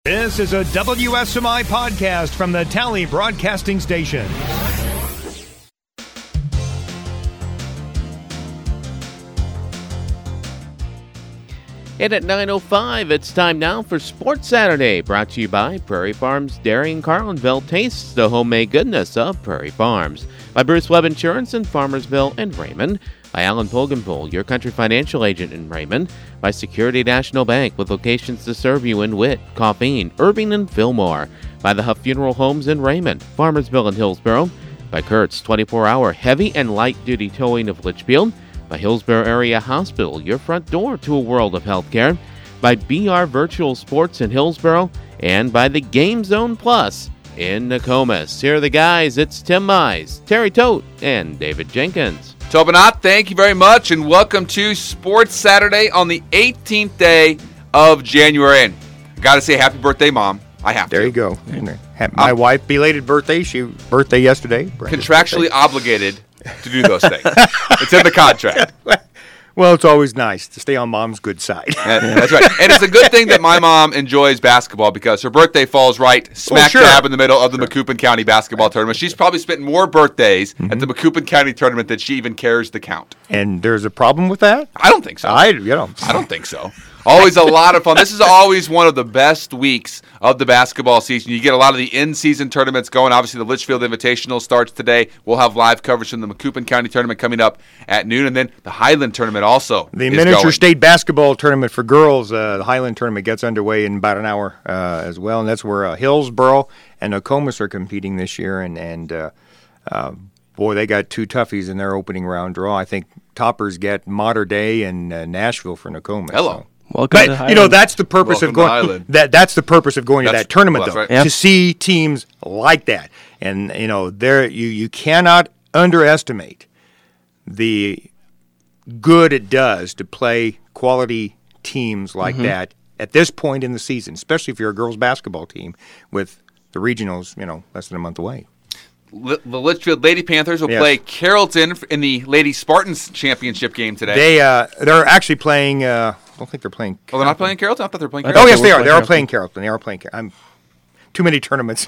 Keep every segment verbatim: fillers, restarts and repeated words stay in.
This is a W S M I podcast from the Tally Broadcasting Station. And at nine oh five, it's time now for Sports Saturday, brought to you by Prairie Farms Dairy in Carlinville. Tastes the homemade goodness of Prairie Farms. By Bruce Webb Insurance in Farmersville and Raymond. By Alan Pogenpool, your country financial agent in Raymond. By Security National Bank, with locations to serve you in Witt, Coffeen, Irving, and Fillmore. By the Huff Funeral Homes in Raymond, Farmersville, and Hillsborough. By Kurt's twenty-four hour heavy and light-duty towing of Litchfield. By Hillsborough Area Hospital, your front door to a world of healthcare. By B R Virtual Sports in Hillsborough. And by the Game Zone Plus in Nokomis. Here are the guys. It's Tim Mize, Terry Tote, and David Jenkins. Tobinat, thank you very much, and welcome to Sports Saturday on the eighteenth day of January. And I got to say happy birthday, Mom. I have there to. You go. My um, wife, belated birthday. She birthday yesterday. Contractually birthday. Obligated to do those things. It's in the contract. Well, it's always nice to stay on Mom's good side. Yeah, that's right. And it's a good thing that my mom enjoys basketball because her birthday falls right smack oh, sure. dab in the middle of the sure. Macoupin County basketball tournament. She's probably spent more birthdays mm-hmm. at the Macoupin County tournament than she even cares to count. And there's a problem with that? I don't think so. I, you know. I don't think so. Always a lot of fun. This is always one of the best weeks of the basketball season. You get a lot of the in-season tournaments going. Obviously, the Litchfield Invitational starts today. We'll have live coverage from the Macoupin County tournament coming up at noon, and then the Highland tournament also The is miniature going. state basketball tournament for girls, uh, the Highland tournament gets underway in about an hour uh, as well, and that's where uh, Hillsborough and Nokomis are competing this year, and, and uh, uh, boy, they got two toughies in their opening round draw. I think toppers get Mater Dei and uh, Nashville for Nokomis. Hello. So. Welcome but, to you know, that's the purpose Welcome of going. To that that's the purpose of going that's, to that tournament, well, though, right. yeah. to see teams like that. And you know, there you you cannot underestimate the good it does to play quality teams like mm-hmm. that at this point in the season, especially if you're a girls' basketball team with the regionals, you know, less than a month away. The Litchfield Lady Panthers will yes. play Carrollton in the Lady Spartans championship game today. They uh, they're actually playing. Uh, I don't think they're playing. Oh, they're not playing Carrollton. I thought they were playing. Oh Carrollton. yes, they are. They are playing Carrollton. They are playing. I'm too many tournaments.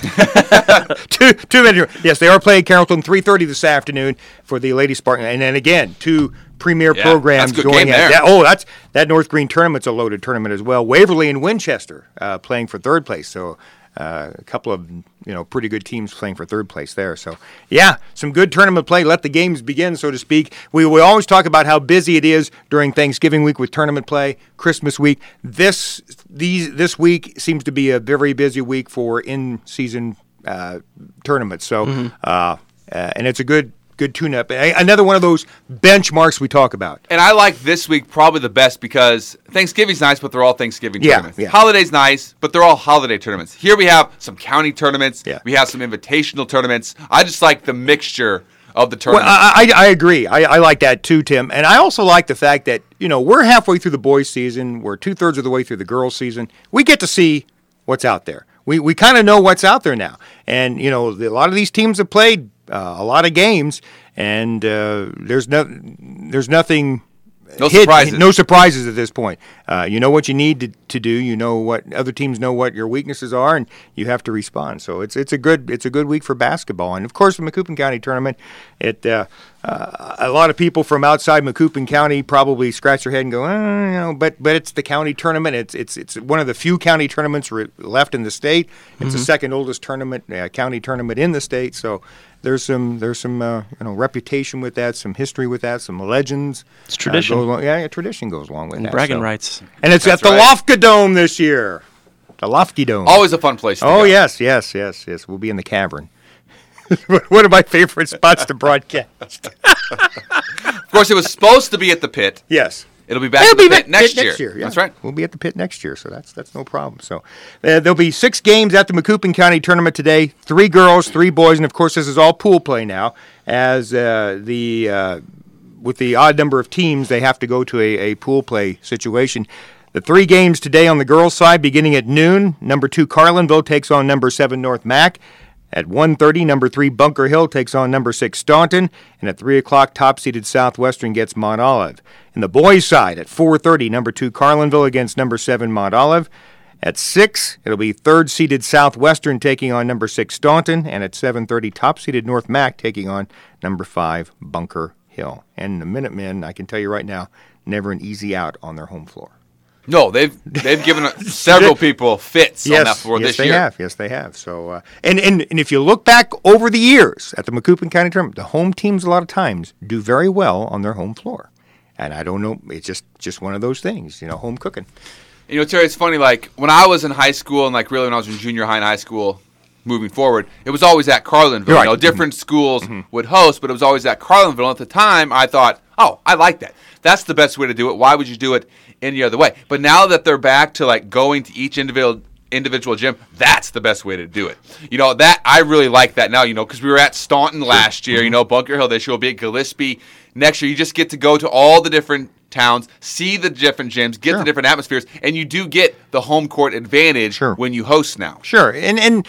too too many. Yes, they are playing Carrollton. three thirty this afternoon for the Lady Spartan. And then again, two premier yeah, programs that's a good going game at there. that. Oh, that's that North Green tournament's a loaded tournament as well. Waverly and Winchester uh, playing for third place. So. Uh, a couple of you know pretty good teams playing for third place there. So yeah, some good tournament play. Let the games begin, so to speak. We we always talk about how busy it is during Thanksgiving week with tournament play, Christmas week. This these this week seems to be a very busy week for in-season uh, tournaments. So mm-hmm. uh, uh, and it's a good. Good tune-up. Another one of those benchmarks we talk about. And I like this week probably the best because Thanksgiving's nice, but they're all Thanksgiving yeah, tournaments. Yeah. Holiday's nice, but they're all holiday tournaments. Here we have some county tournaments. Yeah. We have some invitational tournaments. I just like the mixture of the tournaments. Well, I, I, I agree. I, I like that too, Tim. And I also like the fact that, you know, we're halfway through the boys' season. We're two-thirds of the way through the girls' season. We get to see what's out there. We we kind of know what's out there now. And, you know, the, a lot of these teams have played uh, a lot of games. And uh, there's no, there's nothing, no hidden, surprises. No surprises at this point. Uh, you know what you need to, to do. You know what other teams know what your weaknesses are, and you have to respond. So it's it's a good it's a good week for basketball. And of course, the Macoupin County tournament. It uh, uh, a lot of people from outside Macoupin County probably scratch their head and go, oh, you know, but but it's the county tournament. It's it's it's one of the few county tournaments re- left in the state. It's mm-hmm. the second oldest tournament, uh, county tournament in the state. So. There's some there's some uh, you know reputation with that, some history with that, some legends. It's tradition. Uh, goes along, yeah, yeah, tradition goes along with and that. bragging so. rights. And it's That's at the right. Lofka Dome this year. The Lofty Dome. Always a fun place to oh, go. yes, yes, yes, yes. We'll be in the cavern. One of my favorite spots to broadcast. Of course, it was supposed to be at the pit. Yes. It'll be back It'll at the be pit back next pit year. Next year yeah. That's right. We'll be at the pit next year, so that's that's no problem. So uh, there'll be six games at the Macoupin County tournament today. Three girls, three boys, and of course this is all pool play now. As uh, the uh, with the odd number of teams, they have to go to a, a pool play situation. The three games today on the girls' side, beginning at noon. Number two Carlinville takes on number seven North Mac. At one thirty, number three Bunker Hill takes on number six Staunton, and at three o'clock, top-seeded Southwestern gets Mont Olive. In the boys' side, at four thirty, number two Carlinville against number seven Mont Olive. At six, it'll be third-seeded Southwestern taking on number six Staunton, and at seven thirty, top-seeded North Mac taking on number five Bunker Hill. And the Minutemen, I can tell you right now, never an easy out on their home floor. No, they've they've given several people fits yes, on that floor yes, this they year. have. Yes, they have. So, uh, and, and and if you look back over the years at the Macoupin County Tournament, the home teams a lot of times do very well on their home floor. And I don't know, it's just, just one of those things, you know, home cooking. You know, Terry, it's funny, like, when I was in high school and, like, really when I was in junior high and high school moving forward, it was always at Carlinville. Right. You know, different mm-hmm. schools mm-hmm. would host, but it was always at Carlinville. At the time, I thought, oh, I like that. That's the best way to do it. Why would you do it any other way? But now that they're back to, like, going to each individual individual gym, that's the best way to do it. You know, that I really like that now, you know, because we were at Staunton last year, you know, Bunker Hill, this year will be at Gillespie. Next year, you just get to go to all the different towns, see the different gyms, get Sure. the different atmospheres, and you do get the home court advantage Sure. when you host now. Sure, and and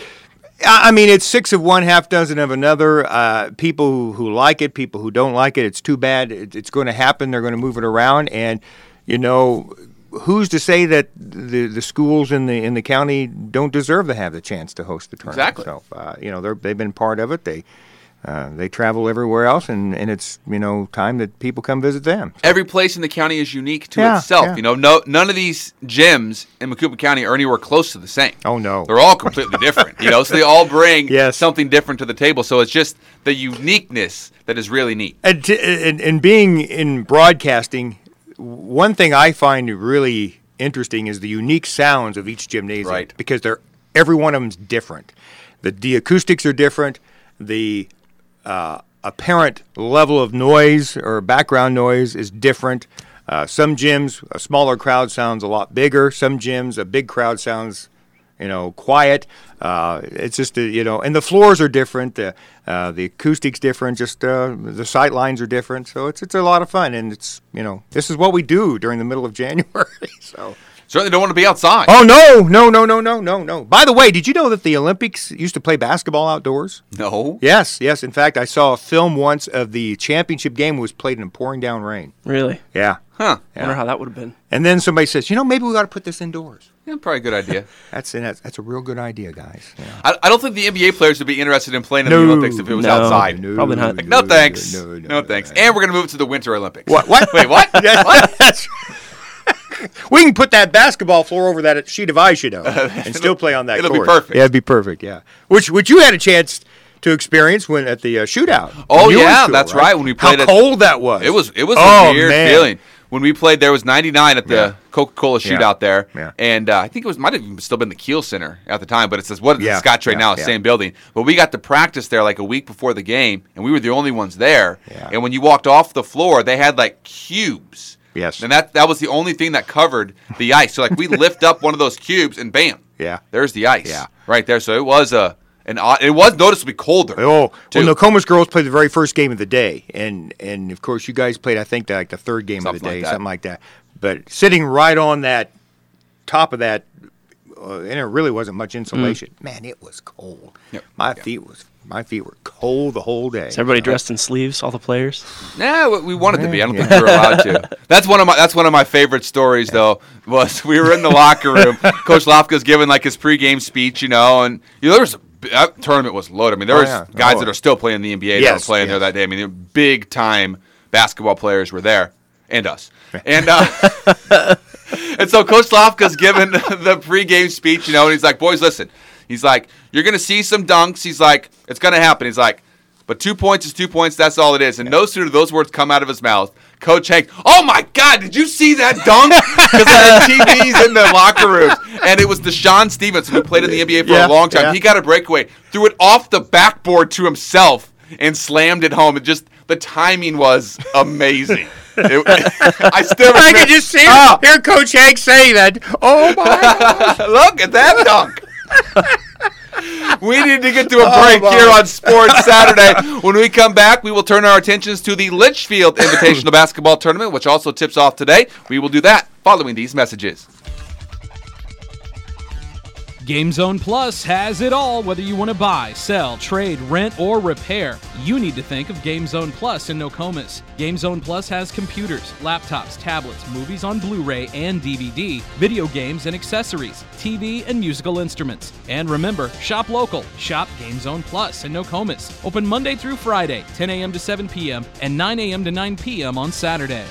I I mean it's six of one, half dozen of another. Uh, people who, who like it, people who don't like it. It's too bad. It, it's going to happen. They're going to move it around, and you know, who's to say that the the schools in the in the county don't deserve to have the chance to host the tournament? Exactly. So uh, you know, they're, they've been part of it. They. Uh, they travel everywhere else, and, and it's, you know, time that people come visit them. Every place in the county is unique to Yeah, itself. yeah. You know, no none of these gyms in Macoupin County are anywhere close to the same. Oh, no. They're all completely different. You know, so they all bring Yes. something different to the table. So it's just the uniqueness that is really neat. And, t- and, and being in broadcasting, one thing I find really interesting is the unique sounds of each gymnasium. Right. Because they're every one of them's different. The, the acoustics are different. The uh, apparent level of noise or background noise is different. Uh, some gyms, a smaller crowd sounds a lot bigger. Some gyms, a big crowd sounds, you know, quiet. Uh, it's just, a, you know, and the floors are different. The uh, the acoustics different. Just uh, the sight lines are different. So it's it's a lot of fun, and it's, you know, this is what we do during the middle of January. So. Certainly don't want to be outside. Oh no, no, no, no, no, no, no. By the way, did you know that the Olympics used to play basketball outdoors? No. Yes, yes. In fact, I saw a film once of the championship game was played in pouring down rain. Really? Yeah. Huh. I wonder how that would have been. And then somebody says, you know, maybe we got to put this indoors. Yeah, probably a good idea. That's that's, that's a real good idea, guys. Yeah. I, I don't think the N B A players would be interested in playing in No. the Olympics if it was No. outside. No. Probably not. Like, no thanks. No, No, no, no, thanks. no. And we're going to move it to the Winter Olympics. What? What? Wait, what? what? That's- we can put that basketball floor over that sheet of ice, you know, and still play on that It'll be court. perfect. Yeah, it'd be perfect, yeah. Which which you had a chance to experience when at the uh, shootout. Oh, when you were in yeah, school, that's right, when we played How at- cold that was. It was it was Oh, a weird man. feeling. When we played, there was ninety-nine at the Yeah. Coca-Cola Yeah. shootout there. Yeah. And uh, I think it was might have even still been the Kiel Center at the time, but it says what Yeah. it's Scottrade Yeah. now, Yeah. same building. But we got to practice there like a week before the game, and we were the only ones there. Yeah. And when you walked off the floor, they had like cubes. Yes. And that that was the only thing that covered the ice. So like we lift up one of those cubes and bam. Yeah. There's the ice. Yeah. Right there. So it was a an odd, it was noticeably colder. Oh, too. well, Nokomis girls played the very first game of the day, and and of course you guys played, I think, like the third game of Something the day, like that. something like that. But sitting right on that top of that, uh, and it really wasn't much insulation. Man, it was cold. Yep. My Yeah. feet was my feet were cold the whole day. Is everybody dressed in sleeves, all the players? Nah, we- we wanted to be. I don't Yeah. think we were allowed to. That's one of my. That's one of my favorite stories, though. Was we were in the locker room. Coach Lofka's giving like his pregame speech, you know, and you know there was a, that tournament was loaded. I mean, there Oh, was yeah. guys Oh. that are still playing in the N B A that Yes, were playing there yes. that day. I mean, big time basketball players were there, and us. And uh, and so Coach Lofka's giving the pregame speech, you know, and he's like, "Boys, listen." He's like, "You're gonna see some dunks." He's like, "It's gonna happen." He's like, "But two points is two points. That's all it is." And no sooner do those words come out of his mouth, Coach Hank, "Oh my God, did you see that dunk?" Because there were T Vs in the locker rooms, and it was Deshaun Stevenson who played in the N B A for Yeah, a long time. yeah. He got a breakaway, threw it off the backboard to himself, and slammed it home. And just the timing was amazing. It, I still I remember, could just see Ah, hear Coach Hank say that. Oh my God! look at that dunk. We need to get to a Oh, break my. here on Sports Saturday. When we come back, we will turn our attentions to the Litchfield Invitational Basketball Tournament, which also tips off today. We will do that following these messages. GameZone Plus has it all. Whether you want to buy, sell, trade, rent, or repair, you need to think of GameZone Plus in Nokomis. GameZone Plus has computers, laptops, tablets, movies on Blu-ray and D V D, video games and accessories, T V and musical instruments. And remember, shop local. Shop GameZone Plus in Nokomis. Open Monday through Friday, ten a.m. to seven p.m. and nine a.m. to nine p.m. on Saturday.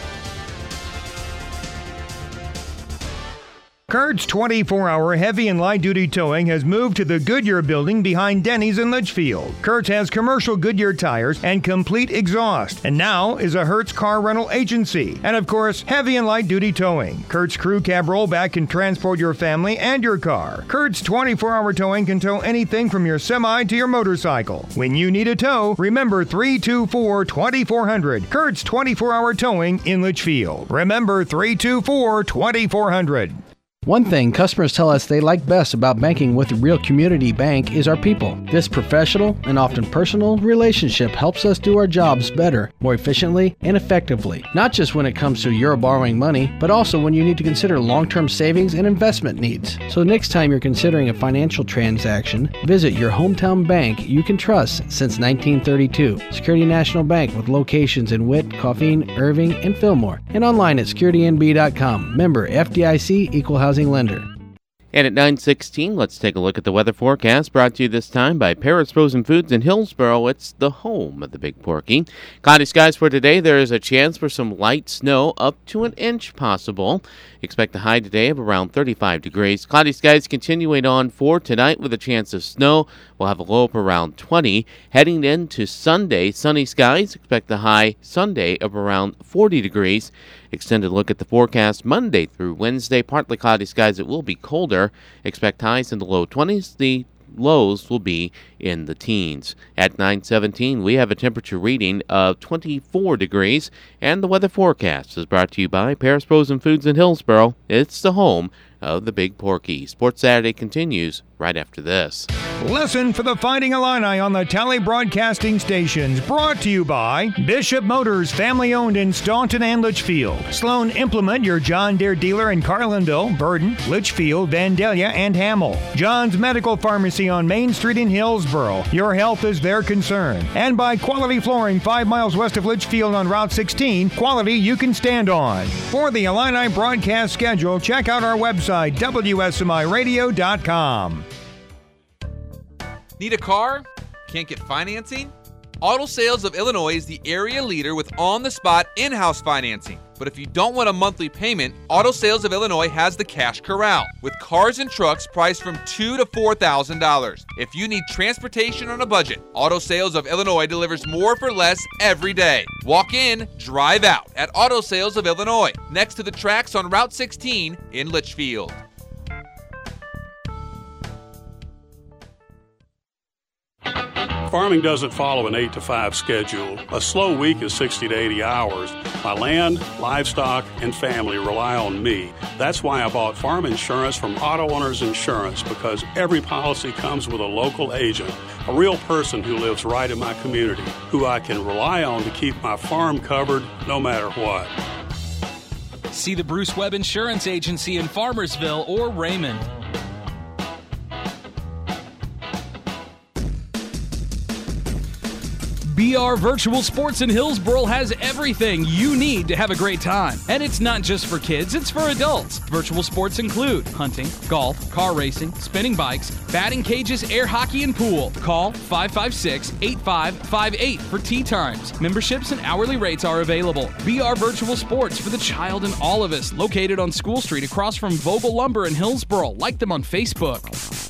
Kurt's twenty-four hour heavy and light-duty towing has moved to the Goodyear building behind Denny's in Litchfield. Kurt's has commercial Goodyear tires and complete exhaust, and now is a Hertz car rental agency. And of course, heavy and light-duty towing. Kurt's crew cab rollback can transport your family and your car. Kurt's twenty-four hour towing can tow anything from your semi to your motorcycle. When you need a tow, remember three two four, two four zero zero. Kurt's twenty-four hour towing in Litchfield. Remember three two four, two four zero zero. One thing customers tell us they like best about banking with Real Community Bank is our people. This professional and often personal relationship helps us do our jobs better, more efficiently, and effectively. Not just when it comes to your borrowing money, but also when you need to consider long-term savings and investment needs. So next time you're considering a financial transaction, visit your hometown bank you can trust since nineteen thirty-two. Security National Bank with locations in Witt, Coffeen, Irving, and Fillmore. And online at security n b dot com. Member F D I C, Equal Housing Lender. And at nine sixteen, let's take a look at the weather forecast, brought to you this time by Paris Frozen Foods in Hillsboro. It's the home of the Big Porky. Cloudy skies for today. There is a chance for some light snow, up to an inch possible. Expect a high today of around thirty-five degrees. Cloudy skies continuing on for tonight with a chance of snow. We'll have a low of around twenty. Heading into Sunday, sunny skies. Expect a high Sunday of around forty degrees. Extended look at the forecast Monday through Wednesday. Partly cloudy skies. It will be colder. Expect highs in the low twenties. The lows will be in the teens. At nine seventeen, we have a temperature reading of twenty-four degrees. And the weather forecast is brought to you by Paris Frozen Foods in Hillsboro. It's the home of the Big Porky. Sports Saturday continues right after this. Listen for the Fighting Illini on the Tally Broadcasting Stations. Brought to you by Bishop Motors, family-owned in Staunton and Litchfield. Sloan Implement, your John Deere dealer in Carlinville, Burden, Litchfield, Vandalia, and Hamel. John's Medical Pharmacy on Main Street in Hillsboro. Your health is their concern. And by Quality Flooring, five miles west of Litchfield on Route sixteen. Quality you can stand on. For the Illini broadcast schedule, check out our website, W S M I radio dot com. Need a car? Can't get financing? Auto Sales of Illinois is the area leader with on-the-spot in-house financing. But if you don't want a monthly payment, Auto Sales of Illinois has the cash corral with cars and trucks priced from two thousand to four thousand dollars. If you need transportation on a budget, Auto Sales of Illinois delivers more for less every day. Walk in, drive out at Auto Sales of Illinois, next to the tracks on Route sixteen in Litchfield. Farming doesn't follow an eight to five schedule. A slow week is sixty to eighty hours. My land, livestock, and family rely on me. That's why I bought farm insurance from Auto Owners Insurance, because every policy comes with a local agent, a real person who lives right in my community, who I can rely on to keep my farm covered no matter what. See the Bruce Webb Insurance Agency in Farmersville or Raymond. B R Virtual Sports in Hillsboro has everything you need to have a great time. And it's not just for kids, it's for adults. Virtual sports include hunting, golf, car racing, spinning bikes, batting cages, air hockey, and pool. Call five five six, eight five five eight for tee times. Memberships and hourly rates are available. B R Virtual Sports for the child in all of us. Located on School Street across from Vogel Lumber in Hillsboro. Like them on Facebook.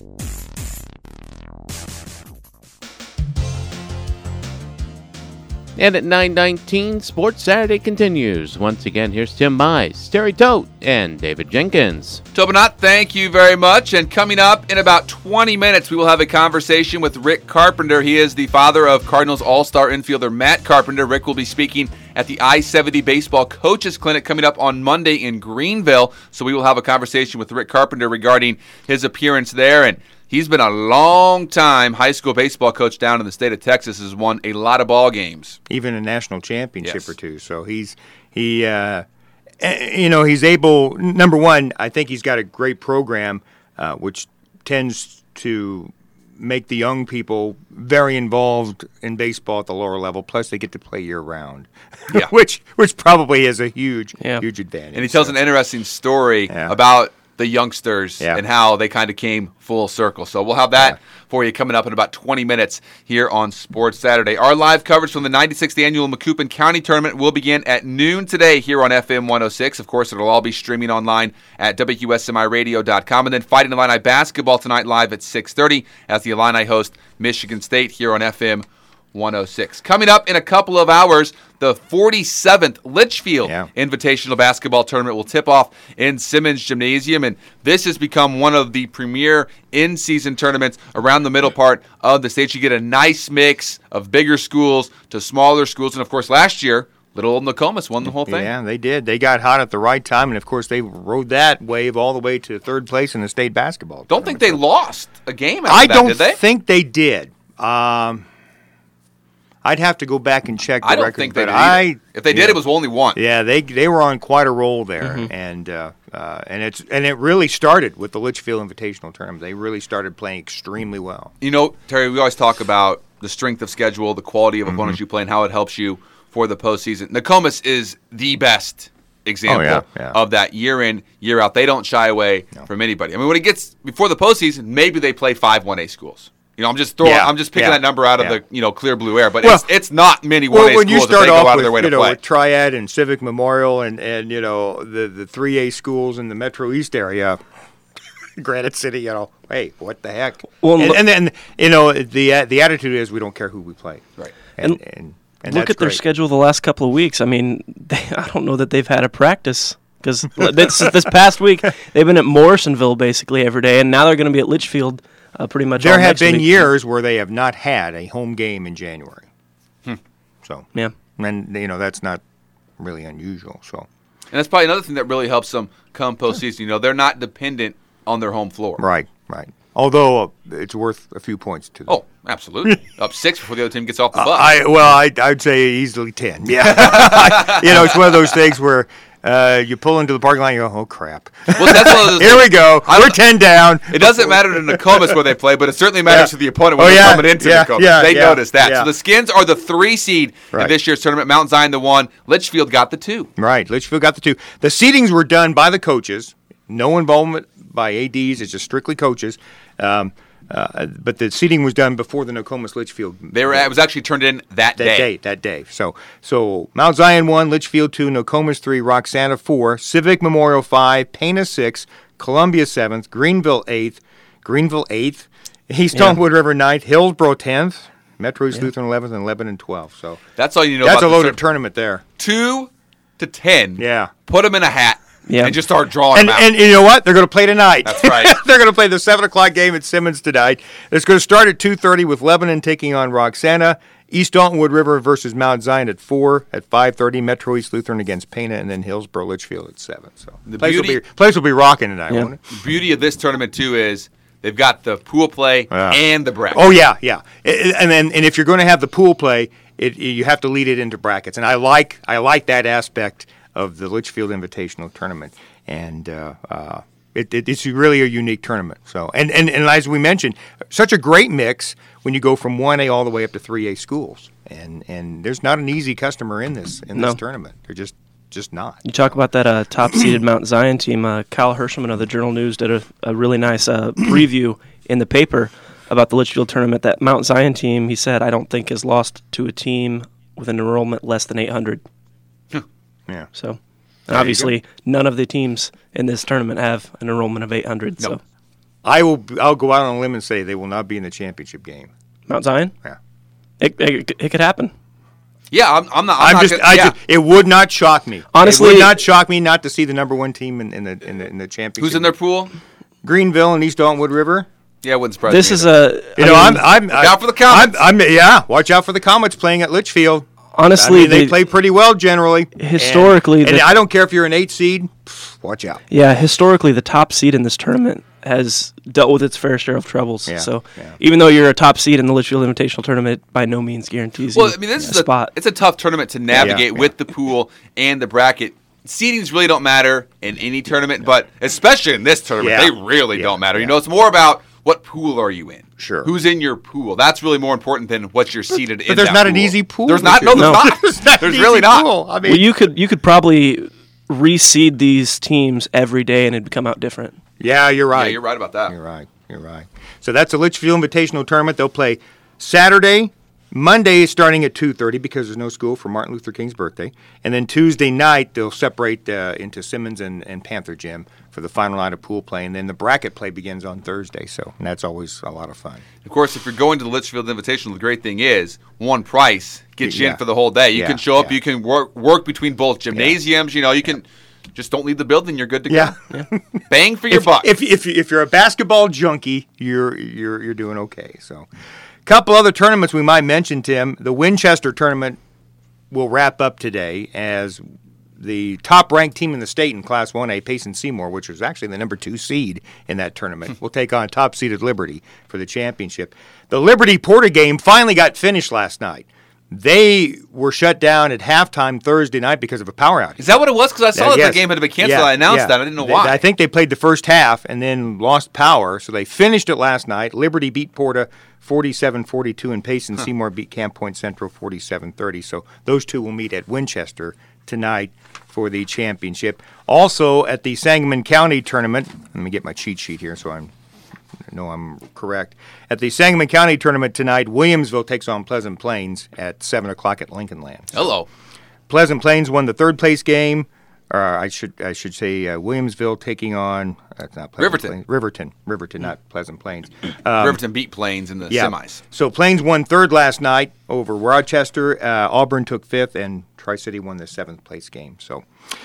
And at nine nineteen, Sports Saturday continues. Once again, here's Tim Mize, Terry Tote, and David Jenkins. Tobinot, thank you very much. And coming up in about twenty minutes, we will have a conversation with Rick Carpenter. He is the father of Cardinals All-Star infielder Matt Carpenter. Rick will be speaking at the I seventy Baseball Coaches Clinic coming up on Monday in Greenville. So we will have a conversation with Rick Carpenter regarding his appearance there. And he's been a long time high school baseball coach down in the state of Texas, has won a lot of ball games. Even a national championship Yes. or two. So he's, he, uh, you know, he's able, number one, I think he's got a great program, uh, which tends to make the young people very involved in baseball at the lower level. Plus, they get to play year round, Yeah. which which probably is a huge Yeah. huge advantage. And he tells So, an interesting story Yeah. about the youngsters Yeah. and how they kind of came full circle. So we'll have that for you coming up in about twenty minutes here on Sports Saturday. Our live coverage from the ninety-sixth Annual Macoupin County Tournament will begin at noon today here on F M one oh six. Of course, it'll all be streaming online at W Q S M I radio dot com. And then Fighting Illini basketball tonight live at six thirty as the Illini host Michigan State here on F M one oh six. Coming up in a couple of hours, the forty-seventh Litchfield Yeah. Invitational Basketball Tournament will tip off in Simmons Gymnasium, and this has become one of the premier in-season tournaments around the middle part of the state. You get a nice mix of bigger schools to smaller schools, and of course last year, little old Nokomis won the whole thing. Yeah, they did. They got hot at the right time, and of course they rode that wave all the way to third place in the state basketball. Don't think they tournament. lost a game after I that, don't did they? think they did. Um, I'd have to go back and check the I don't record, think they but did either. I, If they did, yeah. it was only one. Yeah, they they were on quite a roll there, Mm-hmm. and uh, uh, and it's and it really started with the Litchfield Invitational Tournament. They really started playing extremely well. You know, Terry, we always talk about the strength of schedule, the quality of Mm-hmm. opponents you play, and how it helps you for the postseason. Nokomis is the best example Oh, yeah, yeah. of that year in, year out. They don't shy away from anybody. I mean, when it gets before the postseason, maybe they play five one A schools. You know, I'm just throwing, Yeah, I'm just picking yeah, that number out of yeah. the you know clear blue air, but Well- it's it's not many one A Well, schools when you that start they go off out of with, their way you to know, play. with Triad and Civic Memorial and, and you know the the three A schools in the Metro East area, Granite City, you know, hey, what the heck? Well, and, look- and then you know the the attitude is we don't care who we play, Right. And And and, and Look that's at their great. schedule the last couple of weeks. I mean, they, I don't know that they've had a practice because this this past week they've been at Morrisonville basically every day, and now they're going to be at Litchfield uh, pretty much. There all have next been week. years where they have not had a home game in January. So Yeah. and you know that's not really unusual. So And that's probably another thing that really helps them come postseason. You know, they're not dependent on their home floor. right, right. Although uh, it's worth a few points to them. Oh, absolutely. Up six before the other team gets off the bus. I well, I I'd say easily ten. Yeah, you know, it's one of those things where uh, you pull into the parking lot, and you go, oh crap, well, that's one of those here we go, I we're don't- ten down. It doesn't matter to Nokomis where they play, but it certainly matters Yeah. to the opponent when Oh, they're yeah, coming into yeah, Nokomis. yeah, they yeah, notice that. yeah. So the Skins are the three seed in Right. this year's tournament. Mount Zion the one. Litchfield got the two. Right, Litchfield got the two. The seedings were done by the coaches. No involvement by A Ds. It's just strictly coaches. Um, uh, but the seeding was done before the Nokomis Litchfield. They were. It was actually turned in that, that day. day. That day. So, so Mount Zion one, Litchfield two, Nokomis three, Roxana four, Civic Memorial five, Pana six, Columbia seventh, Greenville eighth, Greenville eighth, East Yeah. Wood River ninth, Hillsboro tenth, Metro East Lutheran eleventh, and Lebanon twelfth. So That's all you know. that's about a the loaded tournament. tournament there. Two to ten. Yeah. Put them in a hat. Yeah. And just start drawing And, them out. and you know what? They're going to play tonight. That's right. They're going to play the seven o'clock game at Simmons tonight. It's going to start at two thirty with Lebanon taking on Roxana. East Dalton Wood River versus Mount Zion at four. At five thirty, Metro East Lutheran against Pana, and then Hillsboro Litchfield at seven. So The place will beauty- be place will be rocking tonight, Yeah. won't it? the beauty of this tournament too is they've got the pool play Yeah. and the bracket. Oh yeah, yeah. I- I- And then and if you're going to have the pool play, it, you have to lead it into brackets, and I like I like that aspect of the Litchfield Invitational Tournament, and uh, uh, it, it, it's really a unique tournament. So and, and and as we mentioned, such a great mix when you go from one A all the way up to three A schools, and and there's not an easy customer in this in No. this tournament. They're just just not. You talk about that uh, top-seeded Mount Zion team. Uh, Kyle Hirschman of the Journal News did a, a really nice uh, preview in the paper about the Litchfield tournament. That Mount Zion team, he said, I don't think has lost to a team with an enrollment less than eight hundred. Yeah. So, and There you obviously, none of the teams in this tournament have an enrollment of eight hundred. So, I will. I'll go out on a limb and say they will not be in the championship game. Mount Zion, Yeah. it, it, it could happen. Yeah, I'm, I'm not. I'm, I'm not just, gonna, I yeah. just, it would not shock me. Honestly- it would not shock me not to see the number one team in, in the in the in the championship. Who's in their pool? Greenville and East Dalton Wood River. Yeah, it wouldn't surprise This me is either. a. You I know, mean, I'm, I'm Look out for the Comets. I'm, I'm, yeah, watch out for the Comets playing at Litchfield. honestly, I mean, they the- play pretty well generally. Historically, and, and the- I don't care if you're an eight seed. pff, Watch out. Yeah, historically, the top seed in this tournament has dealt with its fair share of troubles. Yeah, so, yeah. even though you're a top seed in the Litchfield Invitational Tournament, by no means guarantees Well, you I mean, this a is spot. a it's a tough tournament to navigate yeah. with the pool and the bracket. Seedings really don't matter in any tournament, but especially in this tournament, Yeah. they really Yeah, don't matter. You yeah. know, it's more about what pool are you in? Sure. Who's in your pool? That's really more important than what you're seated in. But there's that not an pool. easy pool. There's not. No, there's No. not. There's not There's an really easy not. pool. I mean, Well, you could you could probably reseed these teams every day and it'd come out different. yeah, you're right. Yeah, you're right about that. You're right. You're right. So that's the Litchfield Invitational Tournament. They'll play Saturday, Monday starting at two thirty because there's no school for Martin Luther King's birthday. And then Tuesday night, they'll separate uh, into Simmons and, and Panther Gym for the final night of pool play. And then the bracket play begins on Thursday. So and that's always a lot of fun. Of course, if you're going to the Litchfield Invitational, the great thing is one price gets you Yeah. in for the whole day. You Yeah, can show up. yeah. You can work work between both gymnasiums. You know, you can just don't leave the building. You're good to Yeah. go. Bang for your if, buck. If, if, if you're a basketball junkie, you're, you're, you're doing okay. So a couple other tournaments we might mention, Tim. The Winchester tournament will wrap up today as the top-ranked team in the state in Class one A, Payson Seymour, which was actually the number two seed in that tournament, will take on top-seeded Liberty for the championship. The Liberty-Porter game finally got finished last night. They were shut down at halftime Thursday night because of a power outage. Is that what it was? Because I saw Yeah, that yes. the game had been canceled. Yeah, I announced yeah. that. I didn't know They- why. I think they played the first half and then lost power, so they finished it last night. Liberty beat Porta forty-seven forty-two, and Payson Seymour beat Camp Point Central forty-seven thirty. So those two will meet at Winchester tonight for the championship. Also at the Sangamon County tournament, let me get my cheat sheet here so I'm No, I'm correct. At the Sangamon County tournament tonight, Williamsville takes on Pleasant Plains at seven o'clock at Lincoln Land. So Hello. Pleasant Plains won the third place game. Or I should I should say uh, Williamsville taking on that's not Pleasant Riverton. Plains. Riverton, Riverton, not Pleasant Plains. Um, Riverton beat Plains in the yeah. semis. So Plains won third last night over Rochester. Uh, Auburn took fifth, and Tri-City won the seventh place game. So,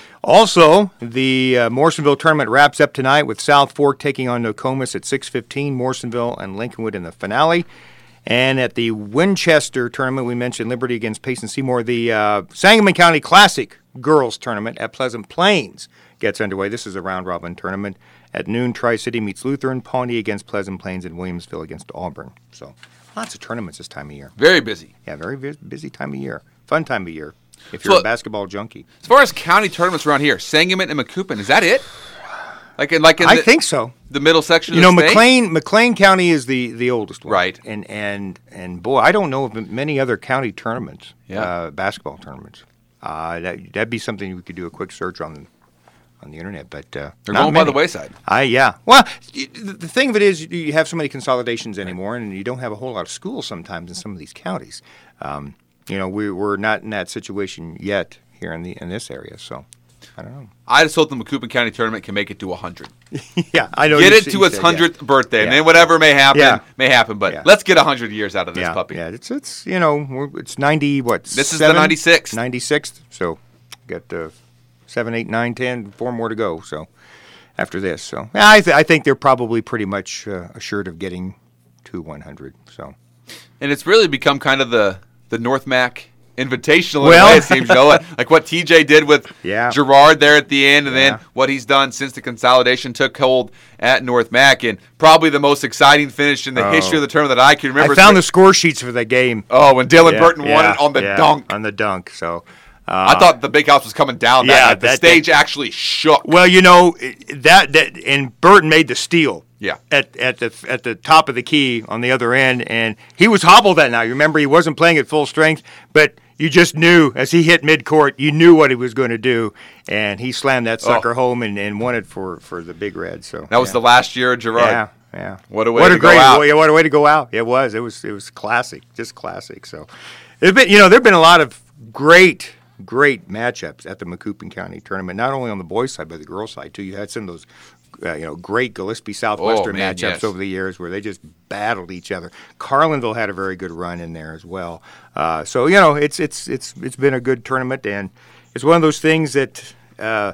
also the uh, Morrisonville tournament wraps up tonight with South Fork taking on Nokomis at six fifteen. Morrisonville and Lincolnwood in the finale. And at the Winchester tournament, we mentioned Liberty against Payson Seymour. The uh, Sangamon County Classic Girls Tournament at Pleasant Plains gets underway. This is a round-robin tournament. At noon, Tri-City meets Lutheran, Pawnee against Pleasant Plains, and Williamsville against Auburn. So lots of tournaments this time of year. Very busy. Yeah, very bu- busy time of year. Fun time of year if So- you're a basketball junkie. As far as county tournaments around here, Sangamon and Macoupin, is that it? Like in, like in I the, think so. the middle section You of know, the state? McLean McLean County is the, the oldest one, Right. And and and boy, I don't know of many other county tournaments, Yeah. uh, basketball tournaments. Uh, that that'd be something we could do a quick search on on the internet, but uh, They're not going by many. the wayside. I yeah. Well, y- the, the thing of it is, you have so many consolidations anymore, and you don't have a whole lot of schools sometimes in some of these counties. Um, you know, we we're not in that situation yet here in the in this area, so I don't know. I just hope the Macoupin County tournament can make it to one hundred. Yeah, I know. Get you it s- to you its said, yeah. hundredth birthday, and Yeah. then whatever may happen, Yeah. may happen. But Yeah. let's get one hundred years out of this yeah, puppy. Yeah, it's it's you know we're, it's ninety what? This is the seven? ninety-sixth. ninety-sixth. So got uh, seven, eight, nine, ten, four more to go. So after this, so yeah, I th- I think they're probably pretty much uh, assured of getting to one hundred. So And it's really become kind of the the North Mac Invitational in Well- a way, it seems, you know, like, like what T J did with Yeah. Gerard there at the end, and Yeah. then what he's done since the consolidation took hold at North Mac, and probably the most exciting finish in the Oh. history of the tournament that I can remember. I found the score sheets for the game. Oh, when Dylan Yeah, Burton won yeah, it on the yeah, dunk. on the dunk. So. Uh, I thought the big house was coming down that yeah, night. The that- stage actually shook. Well, you know that that and Burton made the steal. Yeah. At at the at the top of the key on the other end, and he was hobbled that night. Remember, he wasn't playing at full strength, but you just knew as he hit midcourt, you knew what he was going to do, and he slammed that sucker Oh. home and, and won it for, for the Big Red. So That was yeah. the last year of Gerard. Yeah, yeah. What a way what to a go great, out. Yeah, what a way to go out. It was. It was. It was classic. Just classic. So, it's been. You know, there've been a lot of great. Great matchups at the Macoupin County tournament, not only on the boys' side, but the girls' side, too. You had some of those, uh, you know, great Gillespie Southwestern Oh, man, matchups yes. over the years where they just battled each other. Carlinville had a very good run in there as well. Uh, so, you know, it's it's it's it's been a good tournament, and it's one of those things that uh,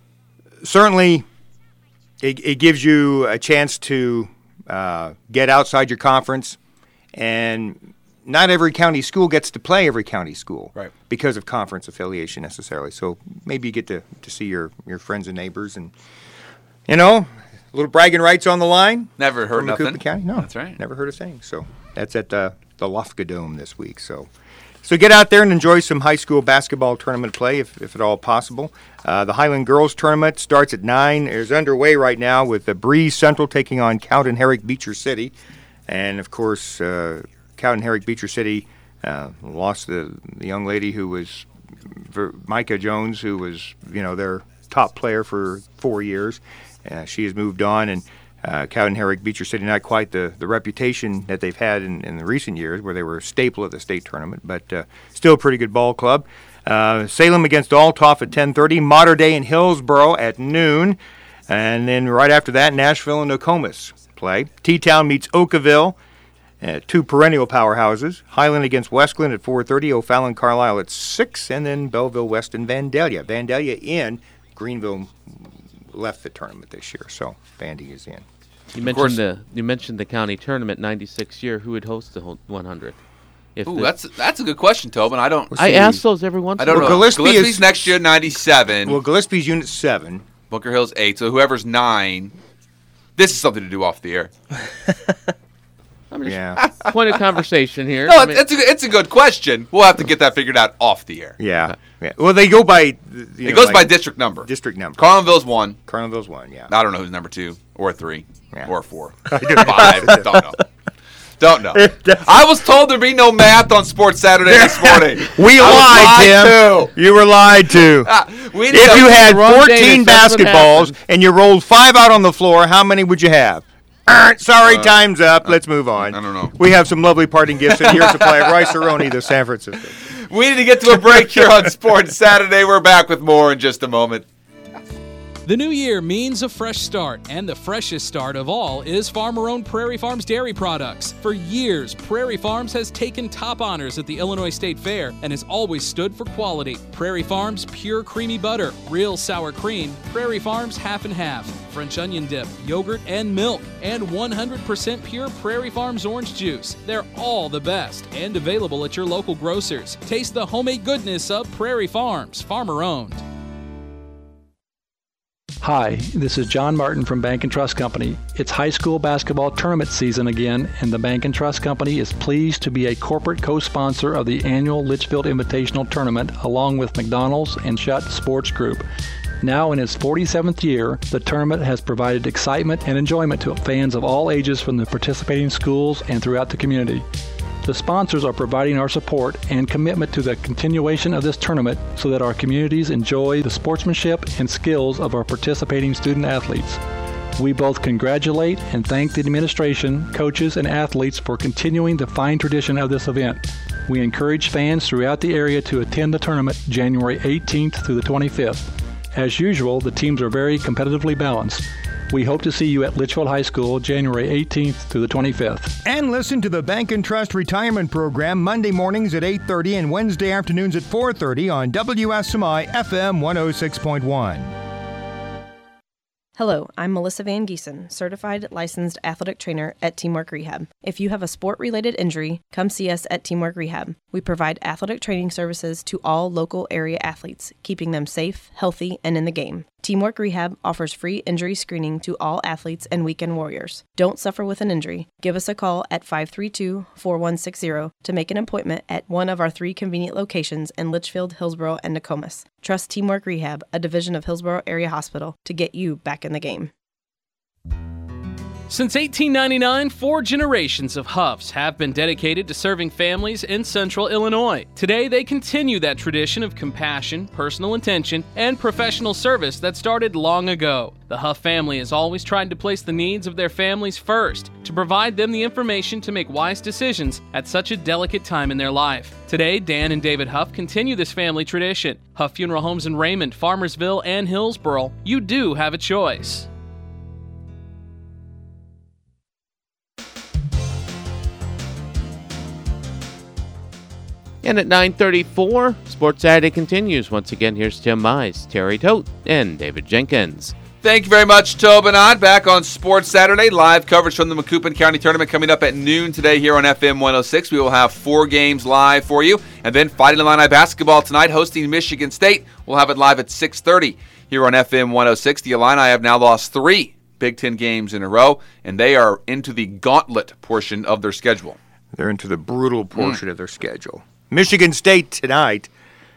certainly it, it gives you a chance to uh, get outside your conference, and not every county school gets to play every county school Right. because of conference affiliation necessarily. So maybe you get to, to see your, your friends and neighbors, and you know, a little bragging rights on the line. Never heard from nothing. Macoupin County. No, That's right. Never heard a thing. So that's at uh, the Lofka Dome this week. So So get out there and enjoy some high school basketball tournament play, if, if at all possible. Uh, the Highland Girls Tournament starts at nine. Is underway right now with the Breeze Central taking on Cowden Herrick Beecher City. And, of course, uh, Cowden Herrick Beecher City uh, lost the, the young lady who was Micah Jones, who was, you know, their top player for four years. Uh, she has moved on, and uh, Cowden Herrick Beecher City, not quite the, the reputation that they've had in, in the recent years, where they were a staple of the state tournament, but uh, still a pretty good ball club. Uh, Salem against Altoff at ten thirty, Mater Dei and Hillsboro at noon, and then right after that, Nashville and Nokomis play. T-Town meets Oakville. Uh, two perennial powerhouses, Highland against Westglen at four thirty, O'Fallon Carlisle at six, and then Belleville West and Vandalia. Vandalia in, Greenville left the tournament this year, so Vandy is in. You mentioned the you mentioned the county tournament, ninety-six year. Who would host the one hundred? If Ooh, the, that's that's a good question, Tobin. I don't. I ask those every once. I don't in a know. while. Gillespie Gillespie's is, next year, ninety-seven. Well, Gillespie's unit seven. Bunker Hill's eight. So whoever's nine, this is something to do off the air. I'm just yeah. Point of conversation here. No, I mean, it's a it's a good question. We'll have to get that figured out off the air. Yeah. yeah. Well, they go by. You it know, goes like by district number. District number. Carlinville's one. Carlinville's one. Yeah. I don't know who's number two or three yeah. or four. I do. Five. Don't know. Don't know. I was told there'd be no math on Sports Saturday this morning. We lied, Tim. To. You were lied to. Uh, we if you had fourteen basketballs and you rolled five out on the floor, how many would you have? Sorry, uh, time's up. Let's move on. I don't know. We have some lovely parting gifts in here. Supply of Rice-A-Roni, the San Francisco. We need to get to a break here on Sports Saturday. We're back with more in just a moment. The new year means a fresh start, and the freshest start of all is farmer-owned Prairie Farms dairy products. For years, Prairie Farms has taken top honors at the Illinois State Fair and has always stood for quality. Prairie Farms pure creamy butter, real sour cream, Prairie Farms half and half, French onion dip, yogurt, and milk, and one hundred percent pure Prairie Farms orange juice. They're all the best and available at your local grocers. Taste the homemade goodness of Prairie Farms, farmer-owned. Hi, this is John Martin from Bank and Trust Company. It's high school basketball tournament season again, and the Bank and Trust Company is pleased to be a corporate co-sponsor of the annual Litchfield Invitational Tournament along with McDonald's and Schutt Sports Group. Now in its forty-seventh year, the tournament has provided excitement and enjoyment to fans of all ages from the participating schools and throughout the community. The sponsors are providing our support and commitment to the continuation of this tournament so that our communities enjoy the sportsmanship and skills of our participating student athletes. We both congratulate and thank the administration, coaches, and athletes for continuing the fine tradition of this event. We encourage fans throughout the area to attend the tournament January eighteenth through the twenty-fifth. As usual, the teams are very competitively balanced. We hope to see you at Litchfield High School January eighteenth through the twenty-fifth. And listen to the Bank and Trust Retirement Program Monday mornings at eight thirty and Wednesday afternoons at four thirty on W S M I F M one oh six point one. Hello, I'm Melissa Van Giesen, certified licensed athletic trainer at Teamwork Rehab. If you have a sport-related injury, come see us at Teamwork Rehab. We provide athletic training services to all local area athletes, keeping them safe, healthy, and in the game. Teamwork Rehab offers free injury screening to all athletes and weekend warriors. Don't suffer with an injury. Give us a call at five three two, four one six zero to make an appointment at one of our three convenient locations in Litchfield, Hillsboro, and Nokomis. Trust Teamwork Rehab, a division of Hillsboro Area Hospital, to get you back in the game. Since eighteen ninety-nine, four generations of Huffs have been dedicated to serving families in central Illinois. Today, they continue that tradition of compassion, personal attention, and professional service that started long ago. The Huff family has always tried to place the needs of their families first, to provide them the information to make wise decisions at such a delicate time in their life. Today, Dan and David Huff continue this family tradition. Huff Funeral Homes in Raymond, Farmersville, and Hillsboro. You do have a choice. And at nine thirty-four, Sports Saturday continues. Once again, here's Tim Mize, Terry Tote, and David Jenkins. Thank you very much, Tobin. On back on Sports Saturday. Live coverage from the Macoupin County Tournament coming up at noon today here on F M one oh six. We will have four games live for you. And then Fighting Illini basketball tonight hosting Michigan State. We'll have it live at six thirty here on F M one oh six. The Illini have now lost three Big Ten games in a row, and they are into the gauntlet portion of their schedule. They're into the brutal portion mm. of their schedule. Michigan State tonight,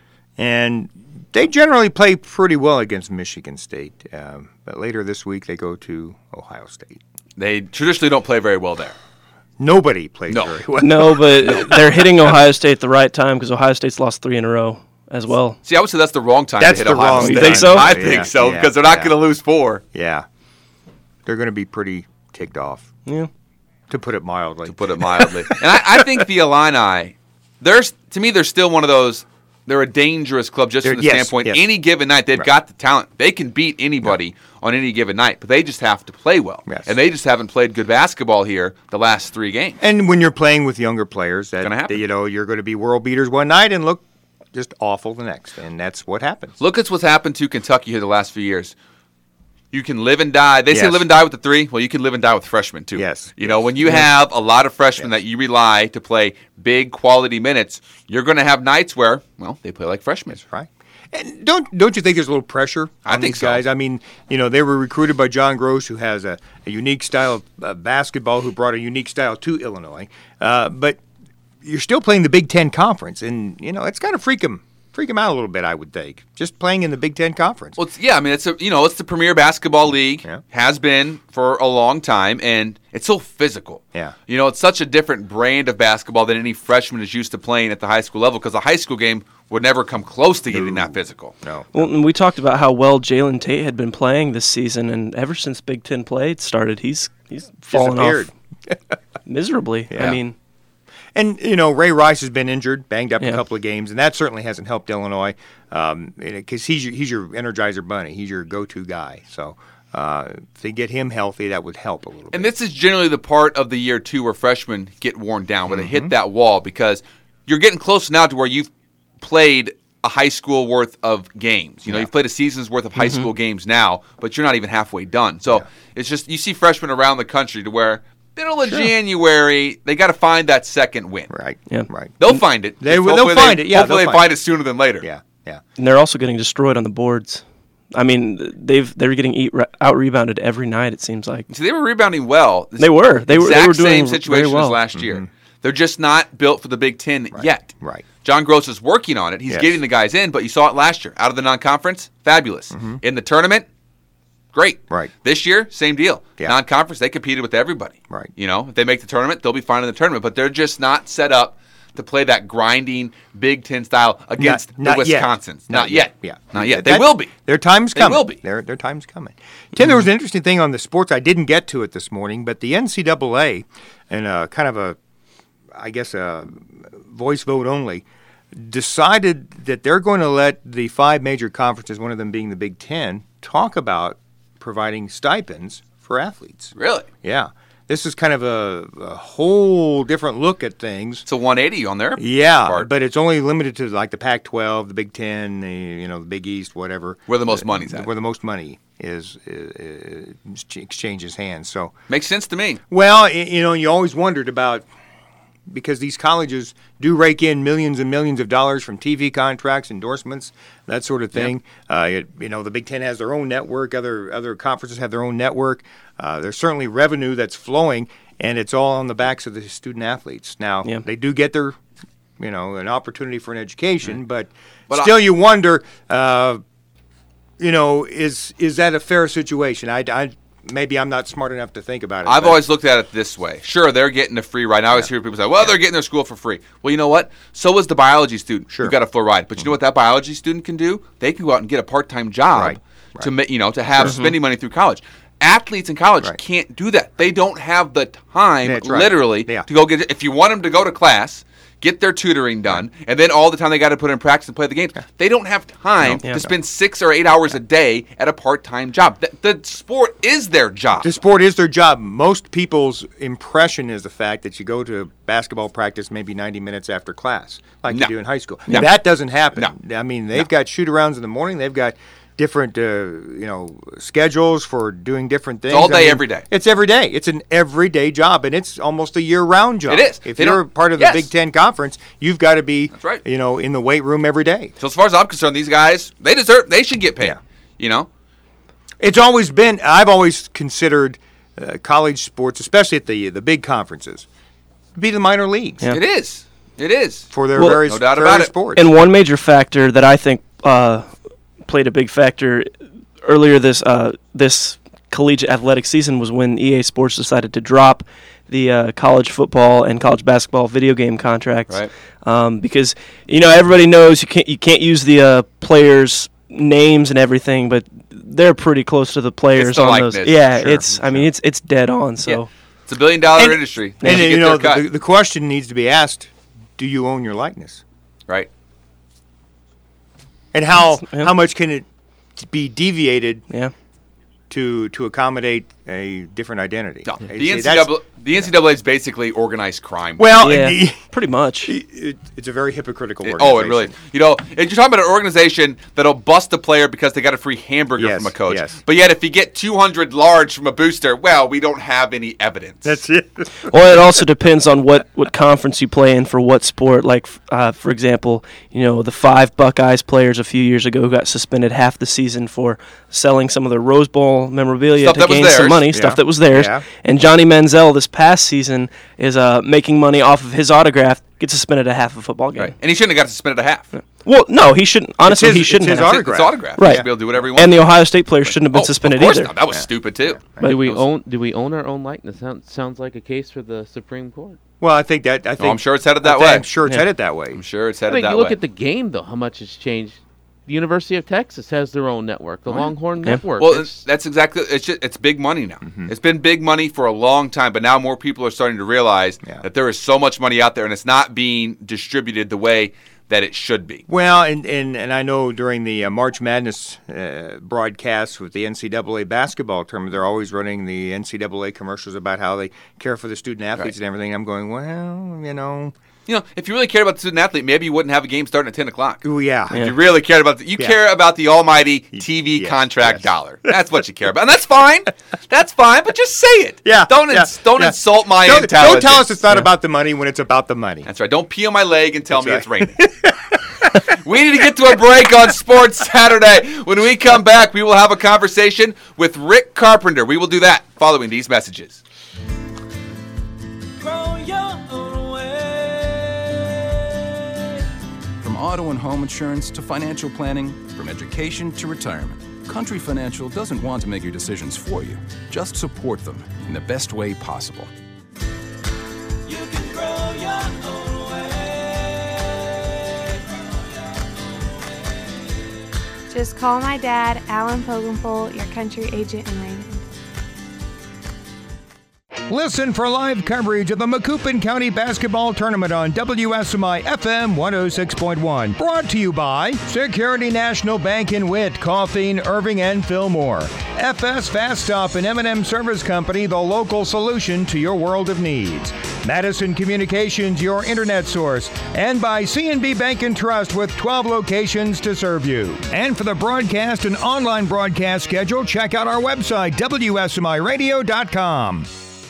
and they generally play pretty well against Michigan State. Um, but later this week, they go to Ohio State. They traditionally don't play very well there. Nobody plays No. very well. No, but they're hitting Ohio State at the right time because Ohio State's lost three in a row as well. See, I would say that's the wrong time That's to hit the Ohio wrong State. You think so? I Yeah, think so, yeah, because they're not yeah. going to lose four. Yeah. They're going to be pretty ticked off, Yeah. to put it mildly. To put it mildly. And I, I think the Illini, there's to me, they're still one of those, they're a dangerous club just They're- from the yes, standpoint. yes. Any given night, they've Right. got the talent. They can beat anybody on any given night, but they just have to play well. Yes. And they just haven't played good basketball here the last three games. And when you're playing with younger players, that Gonna happen. you know you're going to be world beaters one night and look just awful the next, and that's what happens. Look at what's happened to Kentucky here the last few years. You can live and die. They say Yes. live and die with the three. Well, you can live and die with freshmen, too. Yes. You know, when you have a lot of freshmen that you rely to play big quality minutes, you're going to have nights where, well, they play like freshmen. Right. And don't don't you think there's a little pressure on I think these so. guys? I mean, you know, they were recruited by John Gross, who has a, a unique style of uh, basketball, who brought a unique style to Illinois. Uh, but you're still playing the Big Ten Conference, and you know it's got to freak them freak them out a little bit, I would think. Just playing in the Big Ten Conference. Well, it's, yeah, I mean, it's a you know, it's the premier basketball league, Yeah. has been for a long time, and it's so physical. Yeah. You know, it's such a different brand of basketball than any freshman is used to playing at the high school level, because the high school game would never come close to getting that physical. No. Well, and we talked about how well Jalen Tate had been playing this season, and ever since Big Ten play started, he's he's fallen off miserably. Yeah. I mean, And, you know, Ray Rice has been injured, banged up Yeah. a couple of games, and that certainly hasn't helped Illinois um, because he's your, he's your Energizer Bunny. He's your go-to guy. So uh, if they get him healthy, that would help a little And bit. this is generally the part of the year, too, where freshmen get worn down, where they Mm-hmm. hit that wall, because you're getting close now to where you've played a high school worth of games. You know, Yeah. you've played a season's worth of high Mm-hmm. school games now, but you're not even halfway done. So it's just, you see freshmen around the country to where middle of January, they got to find that second win. Right, Yeah. right. They'll find it. They will- Hopefully they'll find it, yeah, Hopefully they'll they find find it sooner than later. Yeah, yeah. and they're also getting destroyed on the boards. I mean, they've they're getting eat, out rebounded every night. It seems like See, they were rebounding well. They were. They were- they Exact were doing same very situation well. as last year. They're just not built for the Big Ten yet. right. John Gross is working on it. He's Yes. getting the guys in, but you saw it last year. Out of the non-conference, fabulous. In the tournament, great. Right. This year, same deal. Yeah. Non-conference, they competed with everybody. Right. You know, if they make the tournament, they'll be fine in the tournament, but they're just not set up to play that grinding Big Ten style against Not- not the yet. Wisconsins. Not Not, yet. Yeah. Not yet. That- they will be. Their time's They coming. will be. Their, their time's coming. Tim, there was an interesting thing on the sports. I didn't get to it this morning, but the N C double A, and uh, kind of a, I guess, a voice vote only, decided that they're going to let the five major conferences, one of them being the Big Ten, talk about providing stipends for athletes. Really? Yeah. This is kind of a, a whole different look at things. It's a one eighty on their Yeah, part. but it's only limited to like the Pac twelve, the Big Ten, the you know the Big East, whatever. Where the most money's at. Where the most money is, is, is exchanges hands. So Makes sense to me. well, y- you know, you always wondered about because these colleges do rake in millions and millions of dollars from T V contracts, endorsements, that sort of thing. Uh, it, you know, the Big Ten has their own network. Other other conferences have their own network. Uh, there's certainly revenue that's flowing, and it's all on the backs of the student athletes. Now, Yeah. they do get their, you know, an opportunity for an education, but, But I- still, you wonder, uh, you know, is is that a fair situation? I, I maybe I'm not smart enough to think about it. I've but- always looked at it this way. Sure, they're getting a free ride. I always hear people say, well, they're getting their school for free. Well, you know what? So is the biology student Sure. who got a full ride. But you know what that biology student can do? They can go out and get a part-time job Right, to right. ma- you know to have spending money through college. Athletes in college Right. can't do that. They don't have the time, That's right. literally, Yeah. to go get it. If you want them to go to class, get their tutoring done, and then all the time they got to put in practice and play the games, they don't have time No. Yeah. to spend six or eight hours a day at a part-time job. The, the sport is their job. The sport is their job. Most people's impression is the fact that you go to basketball practice maybe ninety minutes after class, like No. you do in high school. No. That doesn't happen. No. I mean, they've got shoot-arounds in the morning. They've got different, uh, you know, schedules for doing different things. all day, I mean, every day. It's every day. It's an everyday job, and it's almost a year-round job. It is. If They you're don't- part of the yes. Big Ten Conference, you've got to be, That's right. you know, in the weight room every day. So as far as I'm concerned, these guys, they deserve, they should get paid. Yeah. You know? It's always been. I've always considered uh, college sports, especially at the the big conferences, to be the minor leagues. Yeah. It is. It is. For their Well, various, no doubt various about it. sports. And one major factor that I think uh, played a big factor earlier this uh, this collegiate athletic season was when E A Sports decided to drop the uh, college football and college basketball video game contracts. Right. Um, because you know everybody knows you can't you can't use the uh, players' names and everything, but they're pretty close to the players It's the on likeness, those. Yeah, sure, it's I mean it's it's dead on. So. Yeah. It's a billion dollar And- industry. And, They should you get know, their cut. the, the question needs to be asked, do you own your likeness? Right. And how Yeah. how much can it be deviated Yeah. to to accommodate a different identity? No, You the see, N C that's- double A, the N C double A is basically organized crime. Well, Yeah, it- pretty much. it, it's a very hypocritical It- organization. oh, it really. You know, if you're talking about an organization that'll bust a player because they got a free hamburger Yes, from a coach. yes. But yet, if you get two hundred large from a booster, well, we don't have any evidence. That's it. Well, it also depends on what, what conference you play in for what sport. Like, uh, for example, you know, the five Buckeyes players a few years ago who got suspended half the season for selling some of their Rose Bowl memorabilia Stuff to that was gain some theirs. money, Yeah. stuff that was theirs. Yeah. And Johnny Manziel this past season is uh, making money off of his autograph, gets suspended a half a football game. Right. And he shouldn't have got suspended a half. Well, no, he shouldn't. Honestly, his- he shouldn't it's his have. autograph. It's autograph. Right. He should be able to do whatever he wants. And the Ohio State players shouldn't have been Oh, suspended of course either. not. That was stupid, too. Do we Those- own do we own our own likeness? Sounds sounds like a case for the Supreme Court. Well, I think that I think I'm sure it's headed I that think- way. I'm sure it's Yeah. headed that way. I'm sure it's I headed think that you look way. at the game though, how much has changed. The University of Texas has their own network, the Longhorn Yeah. Network. Well, It's- that's exactly. It's just, it's big money now. It's been big money for a long time, but now more people are starting to realize Yeah. that there is so much money out there, and it's not being distributed the way that it should be. Well, and, and, and I know during the uh, March Madness uh, broadcasts with the N C double A basketball tournament, they're always running the N C double A commercials about how they care for the student athletes Right. and everything. I'm going, well, you know, You know, if you really cared about the student athlete, maybe you wouldn't have a game starting at ten o'clock. ooh, yeah. If you really cared about the, you Yeah. care about the almighty T V yes, contract yes. dollar. That's what you care about, and that's fine. That's fine, but just say it. Yeah, Don't yeah, ins- don't yeah. insult my Don't, intelligence. don't tell us it's not about the money when it's about the money. That's right. Don't pee on my leg and tell That's me right. it's raining. We need to get to a break on Sports Saturday. When we come back, we will have a conversation with Rick Carpenter. We will do that following these messages. From auto and home insurance to financial planning, from education to retirement, Country Financial doesn't want to make your decisions for you. Just support them in the best way possible. You can grow your own way. Just call my dad, Alan Pogenpole, your country agent in Raymond. Listen for live coverage of the Macoupin County Basketball Tournament on W S M I F M one oh six point one. Brought to you by Security National Bank in Witt, Coffeen, Irving, and Fillmore. F S Fast Stop and M and M Service Company, the local solution to your world of needs. Madison Communications, your internet source. And by C and B Bank and Trust with twelve locations to serve you. And for the broadcast and online broadcast schedule, check out our website, W S M I radio dot com.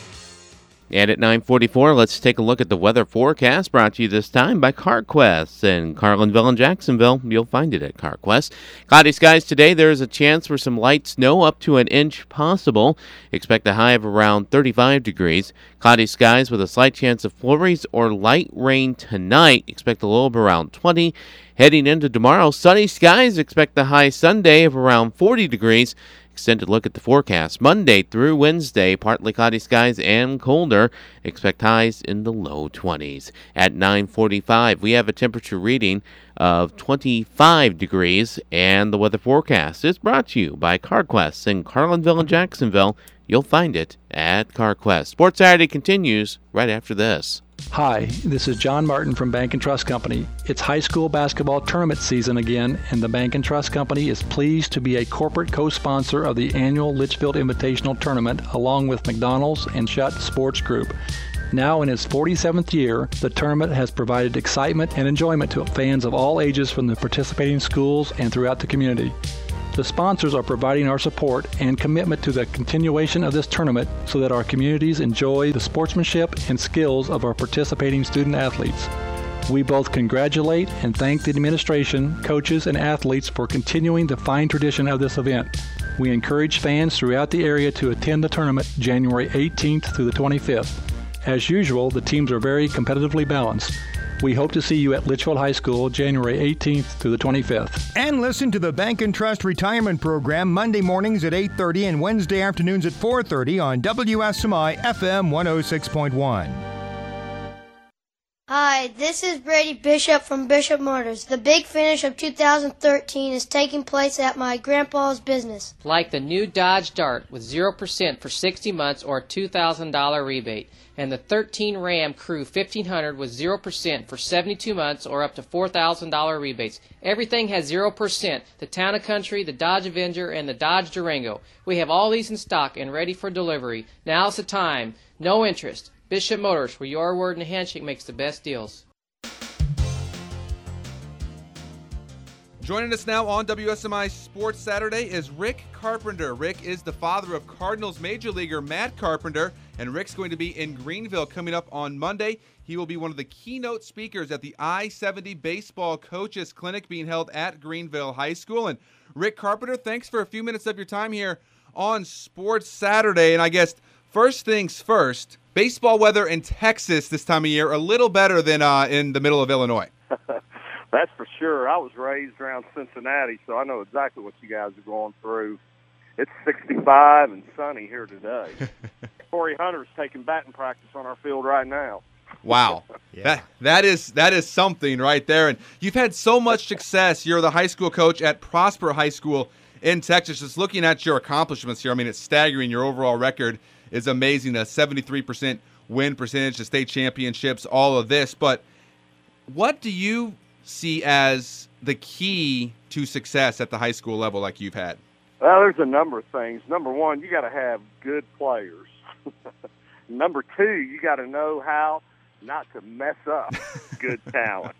And at nine forty-four, let's take a look at the weather forecast, brought to you this time by CarQuest. In Carlinville and Jacksonville, you'll find it at CarQuest. Cloudy skies today. There is a chance for some light snow, up to an inch possible. Expect a high of around thirty-five degrees. Cloudy skies with a slight chance of flurries or light rain tonight. Expect a low of around twenty. Heading into tomorrow, sunny skies. Expect a high Sunday of around forty degrees. Extended look at the forecast. Monday through Wednesday, partly cloudy skies and colder. Expect highs in the low twenties. At nine forty-five, we have a temperature reading of twenty-five degrees, and the weather forecast is brought to you by CarQuest in Carlinville and Jacksonville. You'll find it at CarQuest. Sports Saturday continues right after this. Hi, this is John Martin from Bank and Trust Company. It's high school basketball tournament season again, and the Bank and Trust Company is pleased to be a corporate co-sponsor of the annual Litchfield Invitational Tournament, along with McDonald's and Schutt Sports Group. Now in its forty-seventh year, the tournament has provided excitement and enjoyment to fans of all ages from the participating schools and throughout the community. The sponsors are providing our support and commitment to the continuation of this tournament so that our communities enjoy the sportsmanship and skills of our participating student athletes. We both congratulate and thank the administration, coaches, and athletes for continuing the fine tradition of this event. We encourage fans throughout the area to attend the tournament January eighteenth through the twenty-fifth. As usual, the teams are very competitively balanced. We hope to see you at Litchfield High School January eighteenth through the twenty-fifth. And listen to the Bank and Trust Retirement Program Monday mornings at eight thirty and Wednesday afternoons at four thirty on W S M I F M one oh six point one. Hi, this is Brady Bishop from Bishop Motors. The big finish of two thousand thirteen is taking place at my grandpa's business. Like the new Dodge Dart with zero percent for sixty months or a two thousand dollars rebate. And the thirteen Ram Crew fifteen hundred with zero percent for seventy-two months or up to four thousand dollars rebates. Everything has zero percent. The Town & Country, the Dodge Avenger, and the Dodge Durango. We have all these in stock and ready for delivery. Now's the time. No interest. Bishop Motors, where your word and a handshake makes the best deals. Joining us now on W S M I Sports Saturday is Rick Carpenter. Rick is the father of Cardinals Major Leaguer Matt Carpenter, and Rick's going to be in Greenville coming up on Monday. He will be one of the keynote speakers at the I seventy Baseball Coaches Clinic being held at Greenville High School. And Rick Carpenter, thanks for a few minutes of your time here on Sports Saturday. And I guess first things first, baseball weather in Texas this time of year a little better than uh, in the middle of Illinois. That's for sure. I was raised around Cincinnati, so I know exactly what you guys are going through. It's sixty-five and sunny here today. Corey Hunter's taking batting practice on our field right now. Wow. yeah. That that is that is something right there. And you've had so much success. You're the high school coach at Prosper High School in Texas. Just looking at your accomplishments here, I mean, it's staggering. Your overall record is amazing. A seventy-three percent win percentage, the state championships, all of this. But what do you see as the key to success at the high school level like you've had? Well, there's a number of things. Number one, you got to have good players. Number two, you got to know how not to mess up good talent.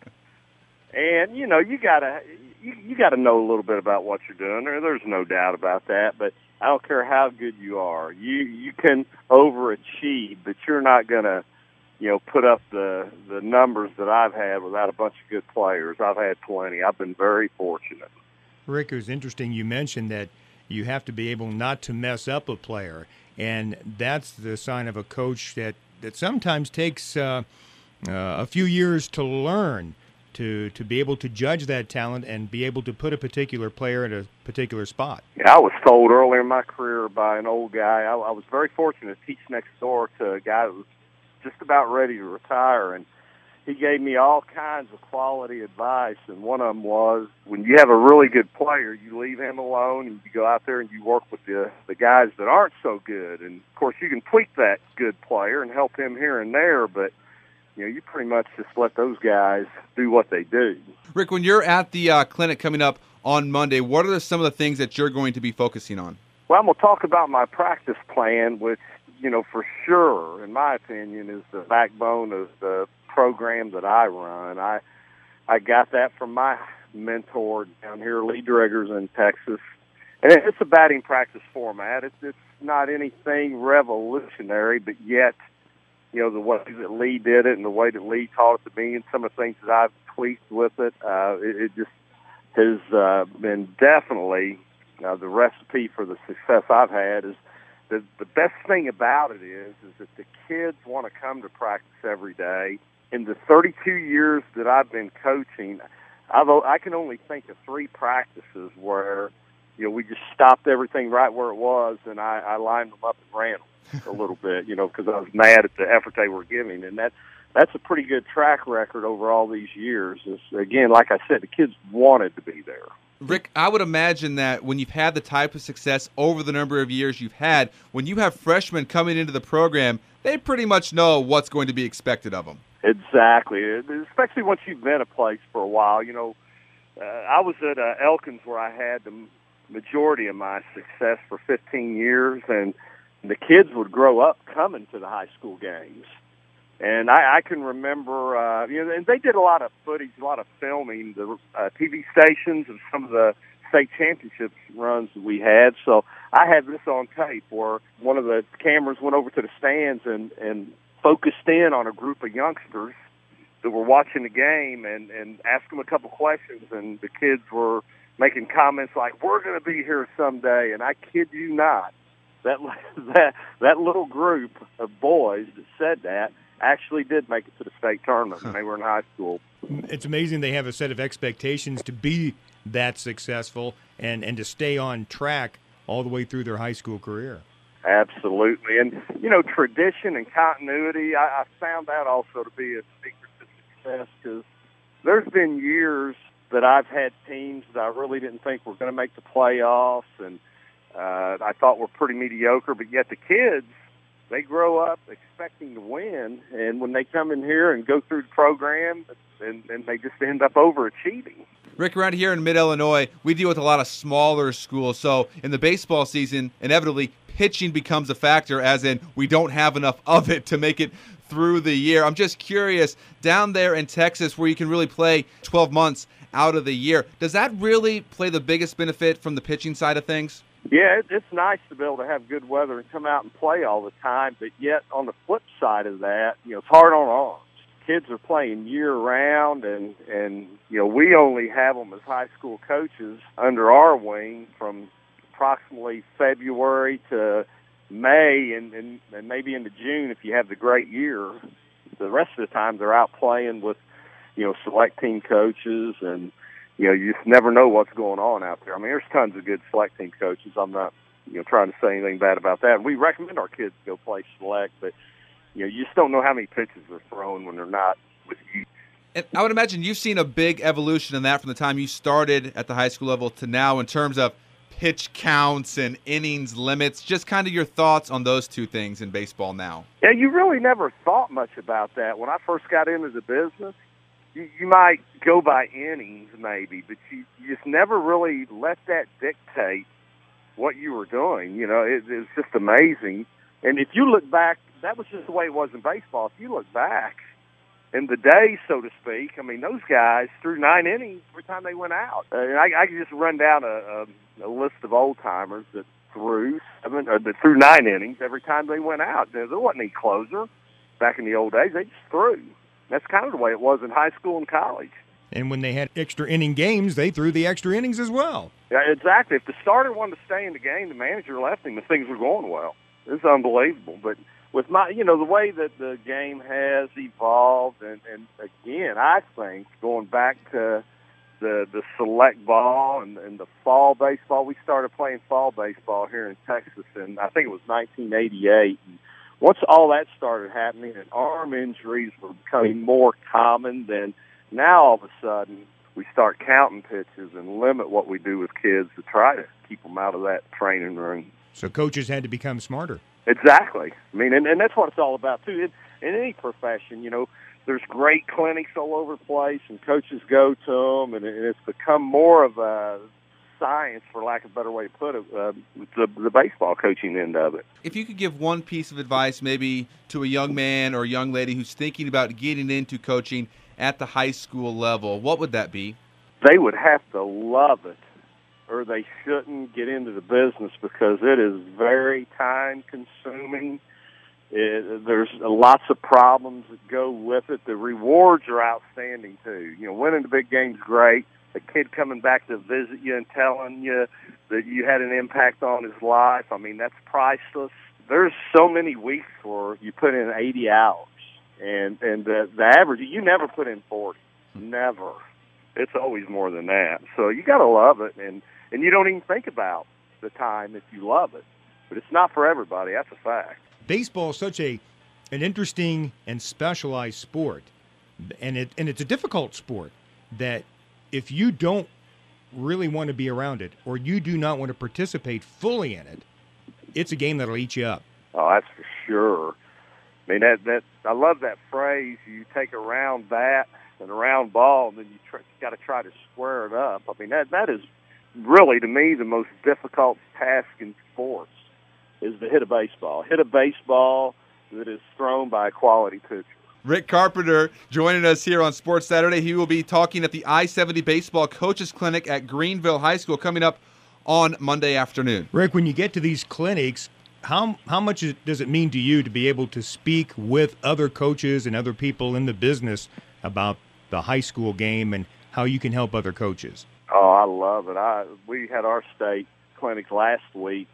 And, you know, you got to you, you got to know a little bit about what you're doing. There, there's no doubt about that. But I don't care how good you are. You you can overachieve, but you're not going to, you know, put up the, the numbers that I've had without a bunch of good players. I've had plenty. I've been very fortunate. Rick, it was interesting you mentioned that you have to be able not to mess up a player, and that's the sign of a coach that, that sometimes takes uh, uh, a few years to learn to, to be able to judge that talent and be able to put a particular player in a particular spot. Yeah, I was told earlier in my career by an old guy, I, I was very fortunate to teach next door to a guy that was just about ready to retire, and he gave me all kinds of quality advice, and one of them was, when you have a really good player, you leave him alone and you go out there and you work with the the guys that aren't so good. And of course you can tweak that good player and help him here and there, but you know, you pretty much just let those guys do what they do. Rick, when you're at the uh, clinic coming up on Monday, what are some of the things that you're going to be focusing on? Well, I'm going to talk about my practice plan, which, you know, for sure, in my opinion, is the backbone of the program that I run. I I got that from my mentor down here, Lee Dreggers in Texas. And it's a batting practice format. It's, it's not anything revolutionary, but yet, you know, the way that Lee did it and the way that Lee taught it to me and some of the things that I've tweaked with it, uh, it, it just has uh, been definitely uh, the recipe for the success I've had. Is The, the best thing about it is, is that the kids want to come to practice every day. In the thirty-two years that I've been coaching, I've, I can only think of three practices where, you know, we just stopped everything right where it was, and I, I lined them up and ran them a little bit, you know, because I was mad at the effort they were giving. And that that's a pretty good track record over all these years. Is, again, like I said, the kids wanted to be there. Rick, I would imagine that when you've had the type of success over the number of years you've had, when you have freshmen coming into the program, they pretty much know what's going to be expected of them. Exactly, especially once you've been a place for a while. You know, uh, I was at uh, Elkins where I had the majority of my success for fifteen years, and the kids would grow up coming to the high school games. And I, I can remember, uh, you know, and they did a lot of footage, a lot of filming, the uh, T V stations of some of the state championships runs that we had. So I had this on tape where one of the cameras went over to the stands and, and focused in on a group of youngsters that were watching the game and, and asked them a couple questions. And the kids were making comments like, we're going to be here someday. And I kid you not, that that that little group of boys that said that actually did make it to the state tournament when they were in high school. It's amazing they have a set of expectations to be that successful and, and to stay on track all the way through their high school career. Absolutely. And, you know, tradition and continuity, I, I found that also to be a secret to success, because there's been years that I've had teams that I really didn't think were going to make the playoffs, and uh, I thought were pretty mediocre, but yet the kids, they grow up expecting to win, and when they come in here and go through the program, and, and they just end up overachieving. Rick, around here in mid-Illinois, we deal with a lot of smaller schools, so in the baseball season, inevitably, pitching becomes a factor, as in we don't have enough of it to make it through the year. I'm just curious, down there in Texas where you can really play twelve months out of the year, does that really play the biggest benefit from the pitching side of things? Yeah, it, it's nice to be able to have good weather and come out and play all the time, but yet on the flip side of that, you know, it's hard on arms. Kids are playing year-round, and, and, you know, we only have them as high school coaches under our wing from approximately February to May, and, and, and maybe into June if you have the great year. The rest of the time they're out playing with, you know, select team coaches, and, you know, you just never know what's going on out there. I mean, there's tons of good select team coaches. I'm not, you know, trying to say anything bad about that. We recommend our kids go play select, but, you know, you just don't know how many pitches they're throwing when they're not with you. And I would imagine you've seen a big evolution in that from the time you started at the high school level to now in terms of pitch counts and innings limits. Just kind of your thoughts on those two things in baseball now. Yeah, you really never thought much about that. When I first got into the business, you, you might go by innings maybe, but you, you just never really let that dictate what you were doing. You know, it, it's just amazing. And if you look back, that was just the way it was in baseball. If you look back in the day, so to speak, I mean, those guys threw nine innings every time they went out. Uh, and I, I could just run down a, a, a list of old-timers that threw seven, uh, that threw nine innings every time they went out. There, there wasn't any closer back in the old days. They just threw. That's kind of the way it was in high school and college. And when they had extra inning games, they threw the extra innings as well. Yeah, exactly. If the starter wanted to stay in the game, the manager left him if things were going well. It's unbelievable. But with my, you know, the way that the game has evolved, and, and again, I think going back to the the select ball and, and the fall baseball, we started playing fall baseball here in Texas, and I think it was nineteen eighty-eight. And once all that started happening, and arm injuries were becoming more common, then now all of a sudden we start counting pitches and limit what we do with kids to try to keep them out of that training room. So coaches had to become smarter. Exactly. I mean, and, and that's what it's all about, too. In, in any profession, you know, there's great clinics all over the place, and coaches go to them, and, and it's become more of a science, for lack of a better way to put it, uh, the, the baseball coaching end of it. If you could give one piece of advice maybe to a young man or a young lady who's thinking about getting into coaching at the high school level, what would that be? They would have to love it, or they shouldn't get into the business, because it is very time-consuming. It, there's lots of problems that go with it. The rewards are outstanding, too. You know, winning the big game's great. A kid coming back to visit you and telling you that you had an impact on his life, I mean, that's priceless. There's so many weeks where you put in eighty hours, and, and the, the average, you never put in forty. Never. It's always more than that. So you got to love it, and And you don't even think about the time if you love it. But it's not for everybody. That's a fact. Baseball is such a an interesting and specialized sport, and it and it's a difficult sport that if you don't really want to be around it, or you do not want to participate fully in it, it's a game that'll eat you up. Oh, that's for sure. I mean, that that I love that phrase. You take a round bat and a round ball, and then you try, got to try to square it up. I mean, that that is really, to me, the most difficult task in sports is to hit a baseball. Hit a baseball that is thrown by a quality pitcher. Rick Carpenter joining us here on Sports Saturday. He will be talking at the I seventy Baseball Coaches Clinic at Greenville High School coming up on Monday afternoon. Rick, when you get to these clinics, how how much does it mean to you to be able to speak with other coaches and other people in the business about the high school game and how you can help other coaches? Oh, I love it. I we had our state clinics last week, and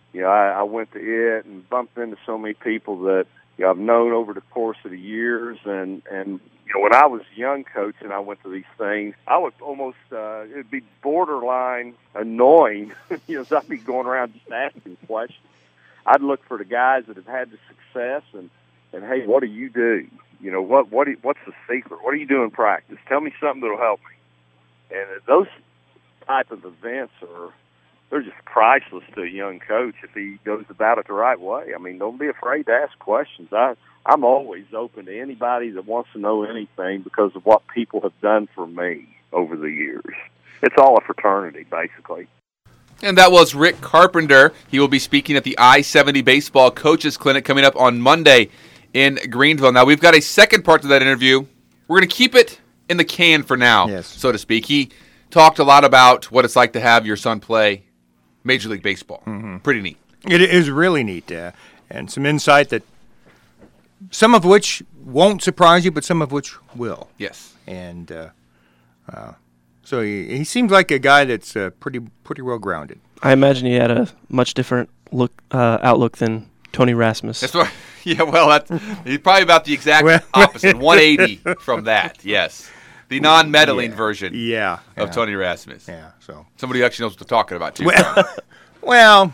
you know, I, I went to it and bumped into so many people that you know, I've known over the course of the years. And, and you know, when I was a young coach and I went to these things, I would almost, uh, it would be borderline annoying. You know, I'd be going around just asking questions. I'd look for the guys that have had the success and, and hey, what do you do? You know, what what do you, what's the secret? What do you do in practice? Tell me something that'll help me. And those type of events are, they're just priceless to a young coach if he goes about it the right way. I mean, don't be afraid to ask questions. I, I'm always open to anybody that wants to know anything because of what people have done for me over the years. It's all a fraternity, basically. And that was Rick Carpenter. He will be speaking at the I seventy Baseball Coaches Clinic coming up on Monday in Greenville. Now, we've got a second part to that interview. We're going to keep it in the can for now, yes. so to speak. He talked a lot about what it's like to have your son play Major League Baseball. Mm-hmm. Pretty neat. It is really neat, uh, and some insight that some of which won't surprise you, but some of which will. Yes. And uh, uh, so he, he seems like a guy that's uh, pretty pretty well grounded. I imagine he had a much different look uh, outlook than Tony Rasmus. That's right. Yeah, well, that's he's probably about the exact well, opposite, one eighty from that. Yes, the non-meddling yeah. version. Yeah, of yeah. Tony Rasmus. Yeah, so somebody actually knows what they're talking about too. Well, well,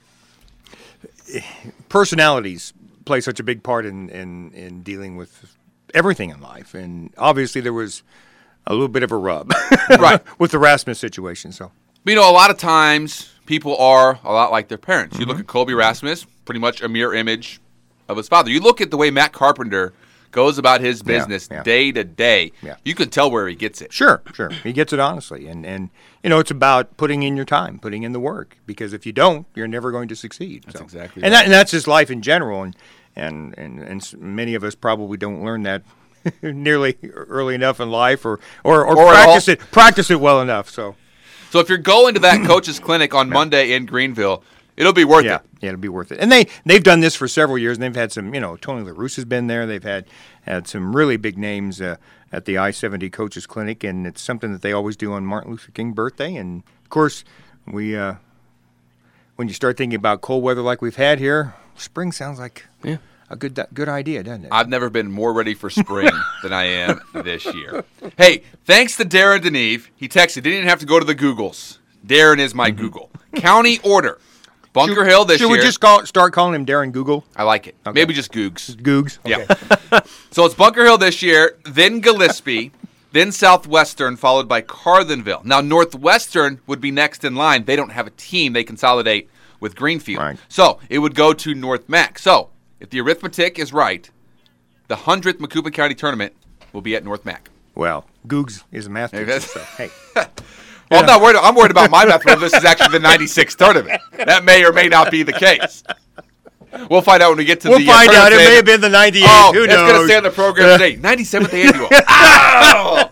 personalities play such a big part in, in, in dealing with everything in life, and obviously there was a little bit of a rub, right, with the Rasmus situation. So, but, you know, a lot of times people are a lot like their parents. Mm-hmm. You look at Colby Rasmus, pretty much a mirror image of his father. You look at the way Matt Carpenter goes about his business yeah, yeah. day to day. Yeah. You can tell where he gets it. Sure, sure. He gets it honestly. And, and you know, it's about putting in your time, putting in the work. Because if you don't, you're never going to succeed. That's so. exactly and right. That, and that's just life in general. And, and, and, and many of us probably don't learn that nearly early enough in life or, or, or, or practice it practice it well enough. So, so if you're going to that coach's clinic on Monday in Greenville, it'll be worth yeah, it. Yeah, it'll be worth it. And they, they've done this for several years, and they've had some, you know, Tony La Russa has been there. They've had, had some really big names uh, at the I seventy Coaches Clinic, and it's something that they always do on Martin Luther King birthday. And, of course, we uh, when you start thinking about cold weather like we've had here, spring sounds like yeah. a good good idea, doesn't it? I've never been more ready for spring than I am this year. Hey, thanks to Darren DeNeve. He texted, didn't even have to go to the Googles. Darren is my mm-hmm. Google. County order. Bunker should, Hill this should year. Should we just call, start calling him Darren Google? I like it. Okay. Maybe just Googs. Googs? Okay. Yeah. So it's Bunker Hill this year, then Gillespie, then Southwestern, followed by Carlinville. Now, Northwestern would be next in line. They don't have a team. They consolidate with Greenfield. Right. So it would go to North Mac. So if the arithmetic is right, the hundredth Macoupin County tournament will be at North Mac. Well, Googs is a math teacher, so hey. Well, I'm not worried. I'm worried about my math. This is actually the ninety-six tournament. That may or may not be the case. We'll find out when we get to we'll the. We'll find uh, out. It may have been the ninety-eight. Oh, Who it's knows? going to stay on the program today. ninety-seventh annual. Oh!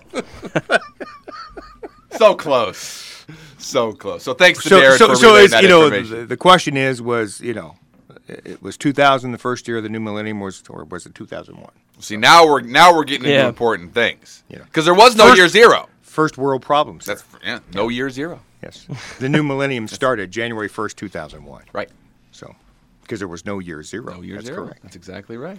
So close, so close. So thanks to so, Darren so, for so relaying it's, that you know, information. the, the question is, was you know, it was two thousand the first year of the new millennium, was or was it two thousand one? See, now we're now we're getting yeah. into important things. Yeah. Because there was no first, year zero. First world problems. That's yeah, no year zero. Yes, the new millennium started January first, two thousand one. Right. So, because there was no year zero. No year That's zero. Correct. That's exactly right.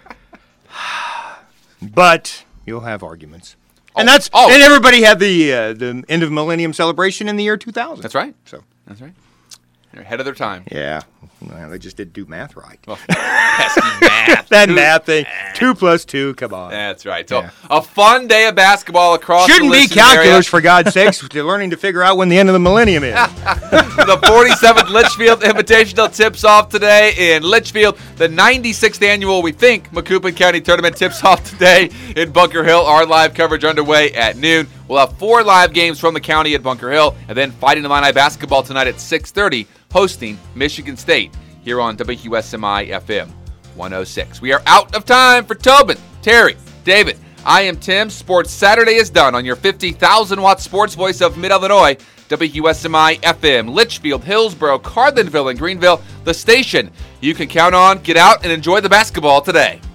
But you'll have arguments, oh. and that's oh. and everybody had the uh, the end of millennium celebration in the year two thousand. That's right. So that's right. They're ahead of their time. Yeah. Well, they just didn't do math right. Well, pesky math. that math thing. Two plus two, come on. That's right. So yeah. a fun day of basketball across Shouldn't the be Litchfield calculus, area. for God's sakes. They're learning to figure out when the end of the millennium is. The forty-seventh Litchfield Invitational tips off today in Litchfield. The ninety-sixth annual, we think, Macoupin County Tournament tips off today in Bunker Hill. Our live coverage underway at noon. We'll have four live games from the county at Bunker Hill, and then Fighting Illini basketball tonight at six thirty, hosting Michigan State here on W Q S M I F M one oh six. We are out of time for Tobin, Terry, David. I am Tim. Sports Saturday is done on your fifty thousand watt sports voice of Mid-Illinois, W Q S M I F M, Litchfield, Hillsboro, Carlinville, and Greenville, the station you can count on. Get out and enjoy the basketball today.